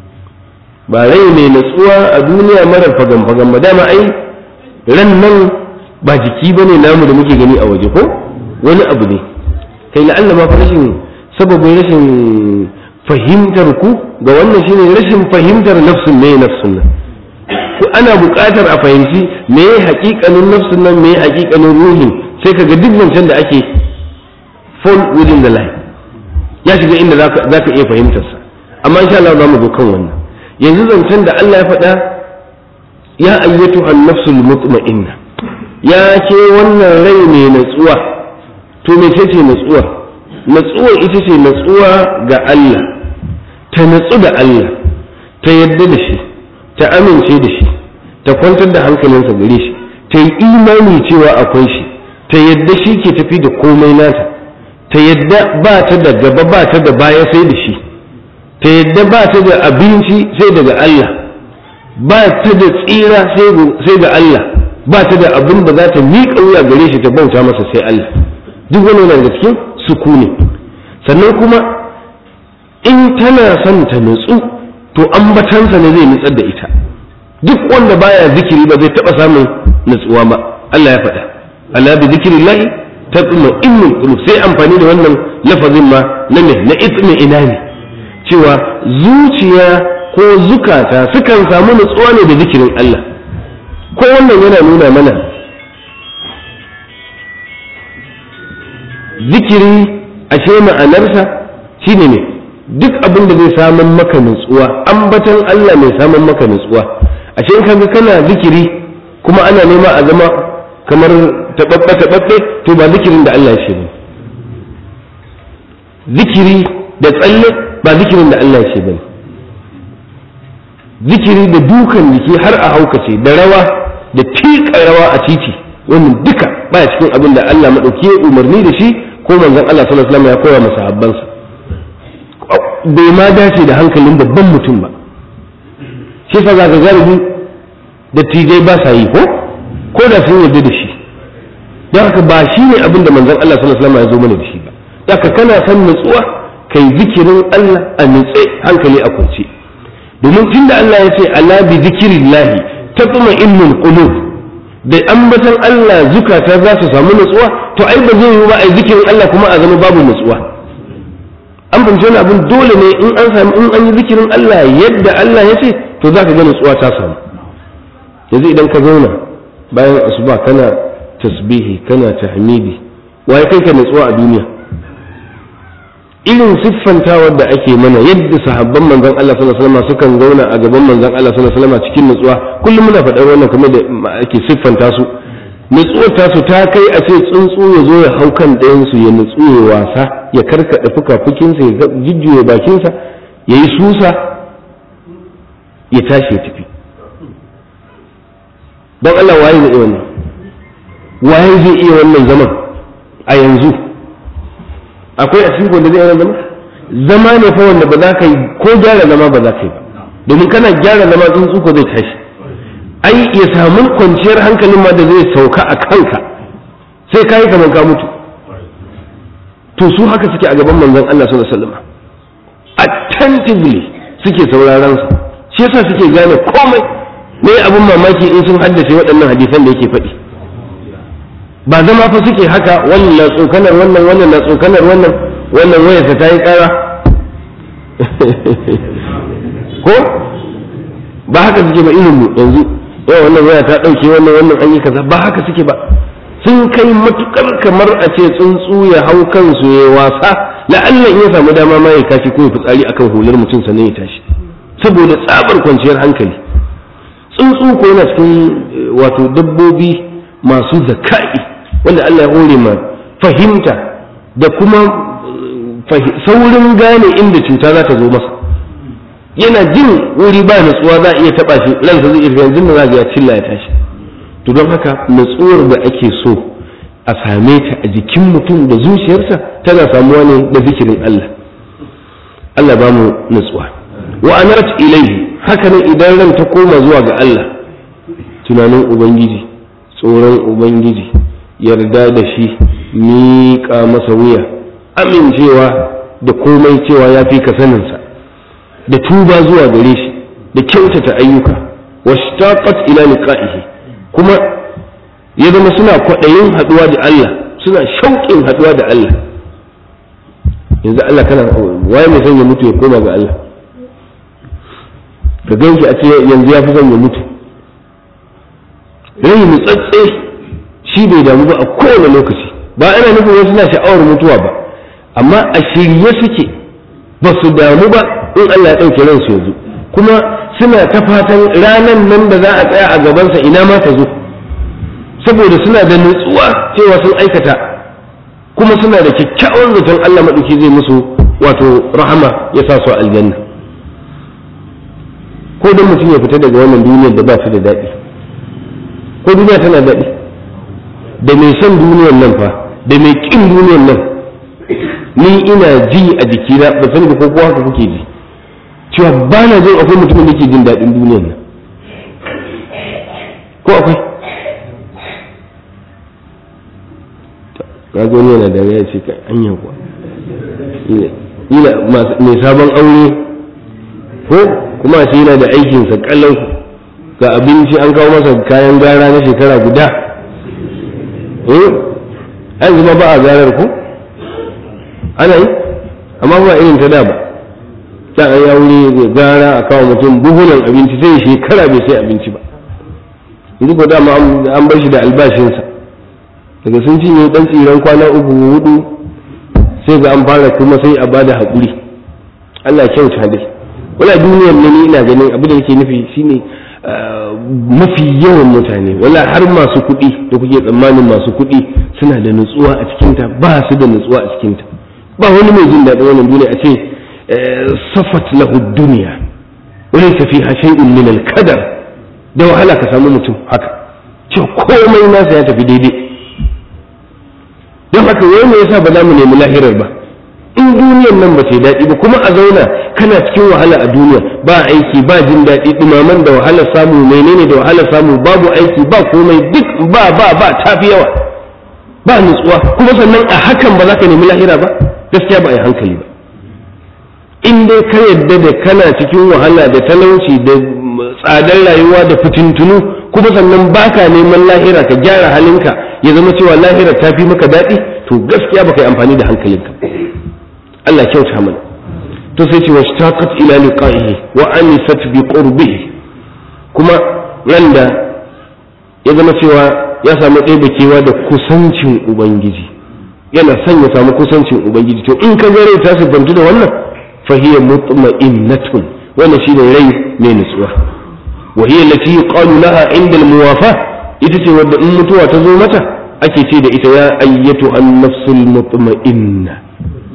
ba rai mai natsuwa a duniya marar fagan ba. dama ai ran nan ba jiki bane namu da muke gani a waje, ko wani abu ne. kai la'alla ma rashin sababin rashin fahimtar ku ga wannan shine rashin fahimtar nafsin ne nafsin nan. ana buƙatar a fahimci me ya haƙiƙanin nafsin nan, me ya haƙiƙanin ruhin, sai kaga duk zancen da ake fall within the line, ya shiga inda za ka iya fahimtarsa. amma insha Allah za mu zo kan wannan. yanzu zancen da Allah ya faɗa, ya ayyatu an-nafsul mutma'inna, ya ke wannan rai mai natsuwa. to me ce natsuwa? natsuwa ita ce natsuwa ga Allah, ta natsu da Allah, ta yadda da shi, ta amince da shi, ta kwantar da hankalinsa gare shi, ta yi imani cewa akwai shi, ta yadda shi ke tafi da komai nata, ta yadda ba ta da gaba ba ta da baya sai da shi, ta yadda ba ta da abinci sai daga Allah, ba ta da tsira sai ga Allah, ba ta da abin da za ta miƙa wuya gare shi ta bauta masa sai Allah. duk wani yana da cikin sukuni. sannan kuma in tana son ta nutsu, to ambatansa ne zai nutsar da ita. duk wanda baya zikiri ba zai taɓa samun nutsuwa ba. Allah ya faɗa, ala bi zikrillahi tatma'innul qulub. sai amfani da wannan lafazin ma na itmi inani, cewa zuciya ko zukata sukan samu nutsuwa ne da zikirin Allah. ko wannan yana nuna mana zikiri ashe ma'anarsa shine ne duk abin da zai samun maka nutsuwa, ambatan Allah mai samun maka nutsuwa. ashe in kaga kana zikiri kuma ana nema a zama kamar taɓaɓɓe to ba zikirin da Allah ya ce ba. zikiri da tsalle ba zikirin da Allah ya ce bane. Zikiri da dukan jiki har a haukace da rawa da tiƙa rawa a titi, wannan duka baya cikin abin da Allah madauki ya umarni da shi ko manzon Allah sallallahu alaihi wasallam ya koya masa sahabbansa. Bai ma dace da hankalin babban mutum ba. Shi fa zaka galibi dattijai ba sa yi ko da sun yarda da shi. Don haka ba shi ne abin da manzon Allah sallallahu alaihi wasallam ya zo mana da shi ba. Haka kana son nutsuwa kai zikirin Allah a nutse hankali a kwance. Domin tunda Allah ya ce ala bi zikrillahi tatma'innul qulub, da ambatan Allah zukata za su samu nutsuwa, to ai ba zai yi ba ai zikirin Allah kuma a zama babu nutsuwa. An fahimci wani abin dole ne in an yi zikirin Allah yadda Allah ya ce to za ka ga nutsuwa ta samu. Yanzu idan ka zauna bayan asuba kana tasbihi kana tahmidi, waye kai ka nutsuwa a duniya? Irin siffantawar da ake mana yadda sahabban manzon Allah sallallahu alaihi wasallam sukan zauna a gaban manzon Allah sallallahu alaihi wasallam cikin nutsuwa, kullum muna faɗar wannan kamar da ake siffanta su. Nutsuwar tasu ta kai a ce tsuntsu ya zo ya hau kan ɗayansu ya nutsu ya wasa ya karkaɗa fuka-fukinsa ya jujjuya bakinsa ya yi susa ya tashi ya tafi. Don Allah waye zai iya wannan? Waye zai iya wannan zaman a yanzu? Akwai a cikin wanda zai iya wannan zama ne fa wanda ba za ka yi ko gyara zama ba za ka yi ba, domin kana gyara zama tsuntsu ko zai tashi. Ai ya samu kwanciyar hankalin ma da zai sauka a kanka sai ka yi kamar ka mutu. To su haka suke a gaban manzon Allah sallallahu alaihi wasallam, attentively suke sauraron sa, shi yasa suke gane komai. Me abun mamaki in sun haddace waɗannan hadisan da yake faɗi, ba zama fa suke haka wannan na tsokanar wannan na tsokanar wannan wayarsa ta yi ƙara ko ba haka suke ba irin mu yanzu. Yau wannan waya ta ɗauke wannan an yi kaza, ba haka suke ba. Sun kai matukar kamar a ce tsuntsu ya hau kansu ya wasa, la'alla in ya samu dama ma ya kashi ko ya fitsari akan hular mutum sannan ya tashi, saboda tsabar kwanciyar hankali. Tsuntsu ko yana cikin wato dabbobi masu zaka'i wanda Allah ya hore ma fahimta da kuma saurin gane inda cuta za ta zo masa. Yana jin wuri ba natsuwa za a iya taba shi, ransa zai iya yanzu za ga ya cilla ya tashi. To don haka natsuwar da ake so a same ta a jikin mutum da zuciyarsa tana samuwa ne da zikirin Allah. Allah ba mu natsuwa. Wa anarat ilaihi, haka ne idan ran ta koma zuwa ga Allah, tunanin ubangiji, tsoron ubangiji, yarda da shi, miƙa masa wuya, amincewa da komai cewa ya fi ka saninsa, da tuba zuwa gare shi, da kyautata ayyuka, washtaqat ila liqa'ihi, kuma ya zama suna kwaɗayin haɗuwa da Allah, suna shauƙin haɗuwa da Allah. Yanzu Allah kana waye mai son ya mutu ya koma ga Allah? Ka ganki a ce yanzu ya fi son ya mutu. Rai mutsatse shi bai damu ba a kowane lokaci, ba ana nufin wasu suna sha'awar mutuwa ba, amma a shirye suke ba su damu ba in Allah ya ɗauke ransu yanzu, kuma suna ta fatan ranan nan da za a tsaya a gabansa ina ma ta zo, saboda suna da nutsuwa cewa sun aikata, kuma suna da kyakkyawan zaton Allah maɗauki zai musu wato rahama ya sa su aljanna. Ko don mutum ya fita daga wannan duniyar da ba su da daɗi, ko duniya tana daɗi, da mai son duniyar nan fa da mai ƙin duniyar nan, ni ina ji a jikina, ba sani ba ko kowa haka kuke ji, cewa ba na jin akwai mutumin da ke jin daɗin duniyar nan, ko akwai? Kaga wani yana da ya ce ka anya kuwa ila mai sabon aure ko kuma shi yana da aikinsa kallon ga abinci an kawo masa kayan gara na shekara guda, an zama ba a garar ko ana yi, amma ba irin ta da ba, ta an ya wuri gara a kawo mutum buhunan abinci sai shekara bai sai abinci ba. yanzu ko dama an bar shi da albashinsa, daga sun cinye dan tsiran kwana 3-4 sai ga an fara kuma sai a bada haƙuri. Allah kyauta dai. Wala duniyar ne ni ina ganin abin da yake nufi shine mafi yawan mutane, wala har masu kuɗi da kuke tsammanin masu kuɗi suna da nutsuwa a cikinta, ba su da nutsuwa a cikinta. ba wani mai jin daɗin wannan duniya a ce safat lahu duniya wani tafi shay'un min al-kadar, da wahala ka samu mutum haka ce komai nasa ya tafi daidai. don haka wai me yasa ba za mu nemi lahirar ba? in duniyar nan ba ce daɗi ba kuma a zauna kana cikin wahala a duniya, ba aiki ba jin daɗi, dumaman da wahalar samu, menene da wahalar samu, babu aiki ba komai, duk ba tafi yawa, ba nutsuwa, kuma sannan a hakan ba za ka nemi lahira ba, gaskiya ba a yi hankali ba. in dai ka yadda da kana cikin wahala da talauci da tsadar rayuwa da fitintunu, kuma sannan baka neman lahira ka gyara halinka ya zama cewa lahira ta fi maka daɗi, to gaskiya baka yi amfani da hankalinka. Allah kyauta mana. to sai ce washtaqat ila liqa'ihi wa anisat bi qurbihi, kuma randa ya zama cewa ya samu ɗebakewa da kusancin ubangiji, yana son ya samu kusancin ubangiji. to in ka gare ta sifantu da wannan fa hiya mutma'innatun, wannan shine rai mai nutsuwa. wa hiya allati yuqalu laha inda al-muwafa, ita ce wadda in mutuwa ta zo mata ake ce da ita ya ayyatu an-nafsul mutma'inna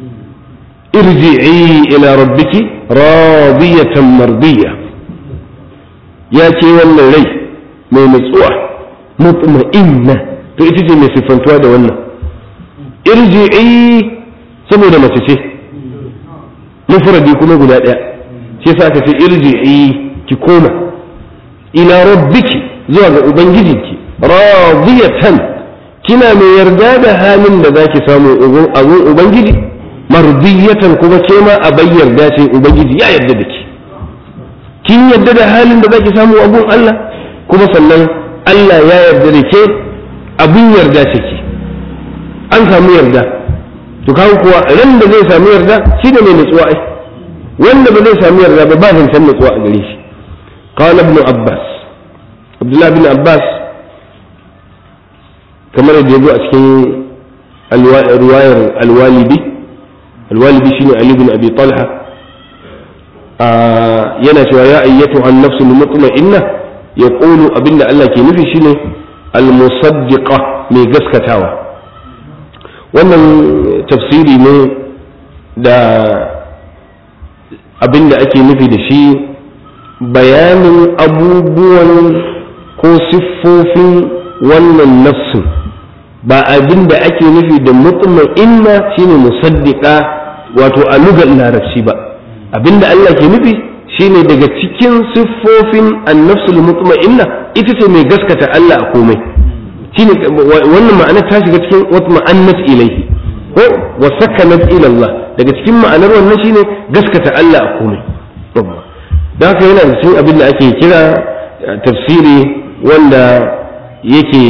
irji'i ila rabbiki radiyatan mardiya. ya ce wannan rai mai nutsuwa mutma'inna, to ita ce mai siffantuwa da wannan. irji'i saboda mace ce, mufradi kuma guda ɗaya, shi yasa aka ce irji'i, ki koma ila rabbiki, zuwa ga ubangijinki, radiyatan, kina mai yarda da halin da zaki samu a ubangiji, mardiyatan kuma ke ma a bayyarda ce ubangiji ya yarda da ki, kin yarda da halin da zaki samu a gun Allah, kuma sannan Allah ya yarda da ke, abin yarda ce ki, an samu yarda. to kawo kuwa ran da zai samu yarda shi da mai nutsuwa ai, wanda ba zai samu yarda ba zan san nutsuwa a gare shi. qala ibn abbas, abdullah ibn abbas kamar da yazo a cikin riwayar al-walidi shine ali ibn abi talha, yana cewa ya ayyatu an-nafsul mutma'inna, yaqulu abinda Allah ke nufi shine al-musaddiqa, mai gaskatawa. wannan tafsiri ne da abinda ake nufi da shi bayanin abubuwan ko siffofin wannan nafsin, ba abinda ake nufi da mutma'inna shine musaddiqa wato a lugar larabci ba. abinda Allah ke nufi shine daga cikin siffofin an-nafsul mutma'inna ita ce mai gaskata Allah a komai. shine wannan ma'anar ta shiga cikin watma'annat ilayhi ko wa sakanat ila Allah, daga cikin ma'anar wannan shine gaskata Allah a komai. da haka yana da cikin abin da ake kira tafsiri wanda yake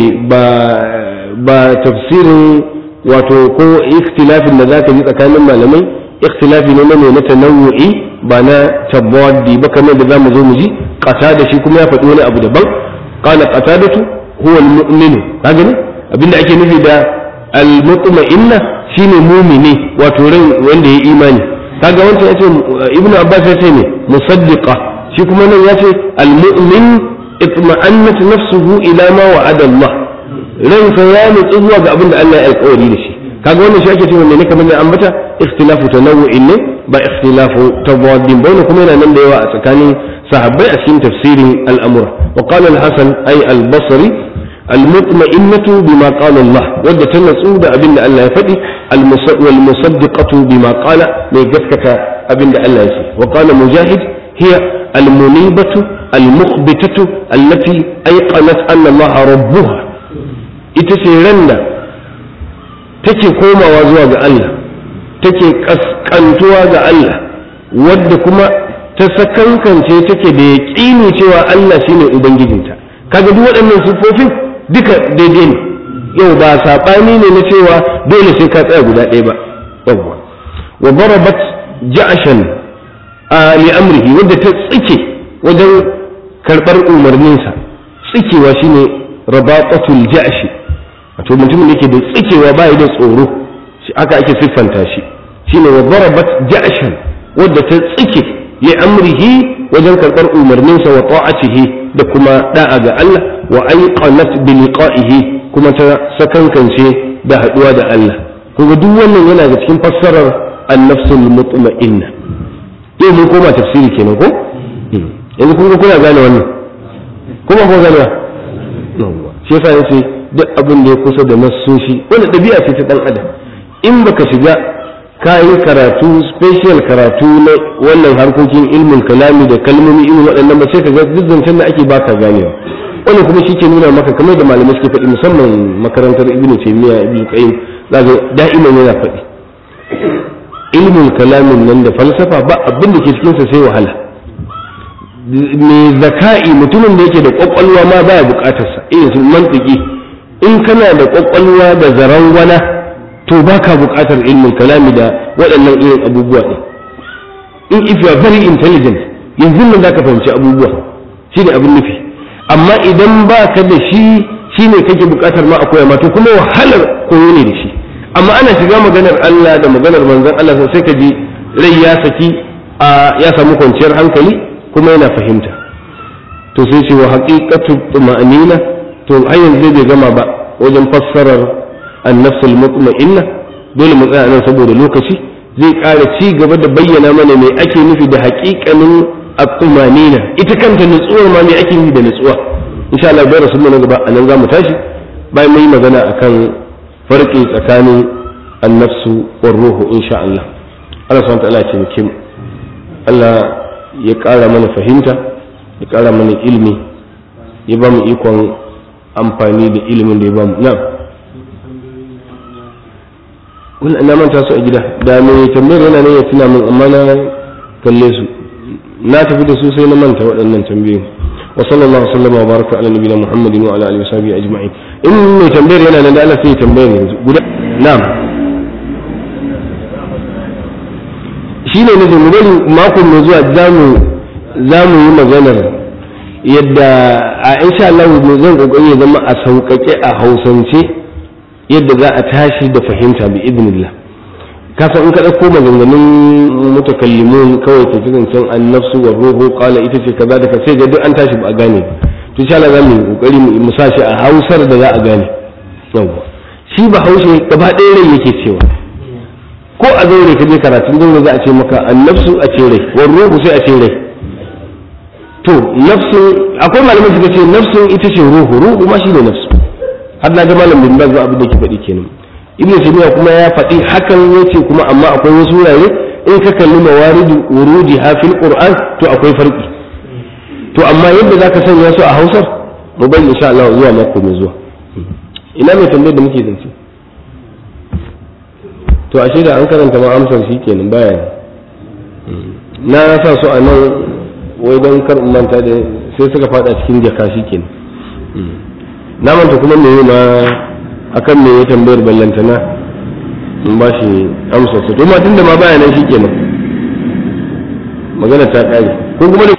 ba tafsirin wato ko ikhtilafin da zaka ji tsakanin malamai, ikhtilafi ne na tanawu'i ba na tabawadi ba, kamar da zamu zo mu ji. qatada shi kuma ya faɗi wani abu daban. qala qatadatu huwa al-mu'min, kaga ne abinda ake nufi da al-mutma'inna shine mu'mini, wato ran wanda ya imani. kaga wancan yace ibnu abbas yace ne musaddiqa, shi kuma nan yace al-mu'min itma'annat nafsuhu ila ma wa'ada Allah, ran sa ya nutsu zuwa ga abinda Allah ya alƙawari da shi. kaga wannan shi ake cewa ne kamar da ambata ikhtilafu tanawu'in ne ba ikhtilafu tawaddin ba, kuma yana nan da yawa a tsakanin sahabbai a cikin tafsirin al'amura. wa qala al-hasan ay al-basri al-mutma'innatu bima qala Allah, wadda ta natsu da abinda Allah ya faɗi, wal musaddiqatu bima qala, mai gaskata abinda Allah ya ce. wa qala mujahid hiya al-munibatu al-mukhbitatu allati ayqanat anna Allah rabbuha, ita ce randa take komawa zuwa ga Allah, take kaskantuwa ga Allah, wadda kuma ta sakankance take da yaƙini cewa Allah shine ubangijinta. kaga duk waɗannan sifofin duka daidai ne, yau ba saɓani ne na cewa dole sai ka tsaya guda ɗaya ba. yawwa wa darabat ja'shan li amrihi, wadda ta tsike wajen karɓar umarninsa. tsikewa shine rabatatul ja'shi, wato mutumin yake da tsikewa bai da tsoro, aka ake siffanta shi. shine wa darabat ja'shan, wadda ta tsike li amrihi wajen karɓar umarninsa wa ta'atihi da kuma da'a ga Allah, wa ayqanat bi liqa'ihi, kuma ta sakankance da haduwa da Allah. to ga duk wannan yana da cikin fassarar an-nafsul mutma'inna. Yau mun koma tafsiri kenan ko yanzu kun ga kuna gane wannan kuma ko gane shi yasa yace duk abin da ya kusa da nassoshi wannan dabi'a ce ta dan adam in baka shiga kayi karatu special karatu na wannan harkokin ilmin kalami da kalmomi irin waɗannan ba sai ka ga duk zancen da ake baka ganewa. Wannan kuma shi ke nuna maka kamar da malamai suke faɗi musamman makarantar Ibn Taymiyyah Ibn Qayyim zaka da'iman yana faɗi ilmin kalamin nan da falsafa ba abin da ke cikin sa sai wahala. Mai zaka'i mutumin da yake da kwakwalwa ma baya bukatar sa irin su mantiki in kana da kwakwalwa da zarangwana to baka bukatar ilmin kalami da waɗannan irin abubuwa ɗin. In if you are very intelligent yanzu nan zaka fahimci abubuwa shi ne abin nufi, amma idan baka da shi shine kake bukatar ma a koya ma to kuma wahalar koyo ne da shi. Amma ana shiga maganar Allah da maganar manzon Allah sai ka ji rai ya saki ya samu kwanciyar hankali kuma yana fahimta. To sai ce wa haqiqatu tuma'anina to har yanzu bai gama ba wajen fassarar an-nafsul mutma'inna, dole mu tsaya nan saboda lokaci. Zai ƙara ci gaba da bayyana mana me ake nufi da haƙiƙanin at-tumanina, ita kanta nutsuwar ma me ake nufi da nutsuwa. Insha Allah bai rasul na gaba anan zamu tashi bayan mun yi magana akan farki tsakanin an-nafsu war ruhu insha Allah. Allah subhanahu wa ta'ala ya taimake mu. Allah ya ƙara mana fahimta, ya ƙara mana ilimi, ya ba mu ikon amfani da ilimin da ya ba mu. Na'am. Wannan na manta su a gida da mai tambayar yana ne ya tuna min amma na kalle su na tafi da su sai na manta waɗannan tambayoyi. Wa sallallahu alaihi wa baraka ala nabiyina Muhammadin wa ala alihi wa sahbihi ajma'in. In mai tambayar yana nan da Allah sai ya tambayar yanzu guda. Na'am. Shine ne mu bari makon mai zuwa zamu yi maganar yadda a insha Allah mu zan kokari ya zama a sauƙaƙe a Hausance yadda za a tashi da fahimta bi idnillah. Kasan in ka ɗauko maganganun mutakallimun kawai ta zancen an-nafsu wa ruhu qala ita ce kaza da sai ga duk an tashi ba a gane. To insha Allah zamu yi kokari mu sashi a Hausar da za a gane. Yawa shi ba Haushe gaba ɗaya rai yake cewa ko a zaure ka je karatun zaure za a ce maka an-nafsu a ce rai wa ruhu sai a ce rai. To nafsu akwai malamai suka ce nafsu ita ce ruhu ma shi ne nafsu. Har na ga malam bin Baz abin da ke faɗi kenan. Ibn Taymiyyah kuma ya faɗi hakan yace kuma amma akwai wasu wurare in ka kalli mawaridu urudi hafil Qur'an to akwai farki. To amma yadda zaka sanya su a Hausar mu bai insha Allah zuwa mako mai zuwa. Ina mai tambayar da muke zance. To ashe da an karanta ma amsar shi kenan baya. Na sa su a nan wai don kar manta da sai suka fada cikin jaka shi kenan. Na manta kuma me ma akan me ya tambayar ballantana in ba shi amsa su to ma tunda ma baya nan shikenan magana ta kare ko kuma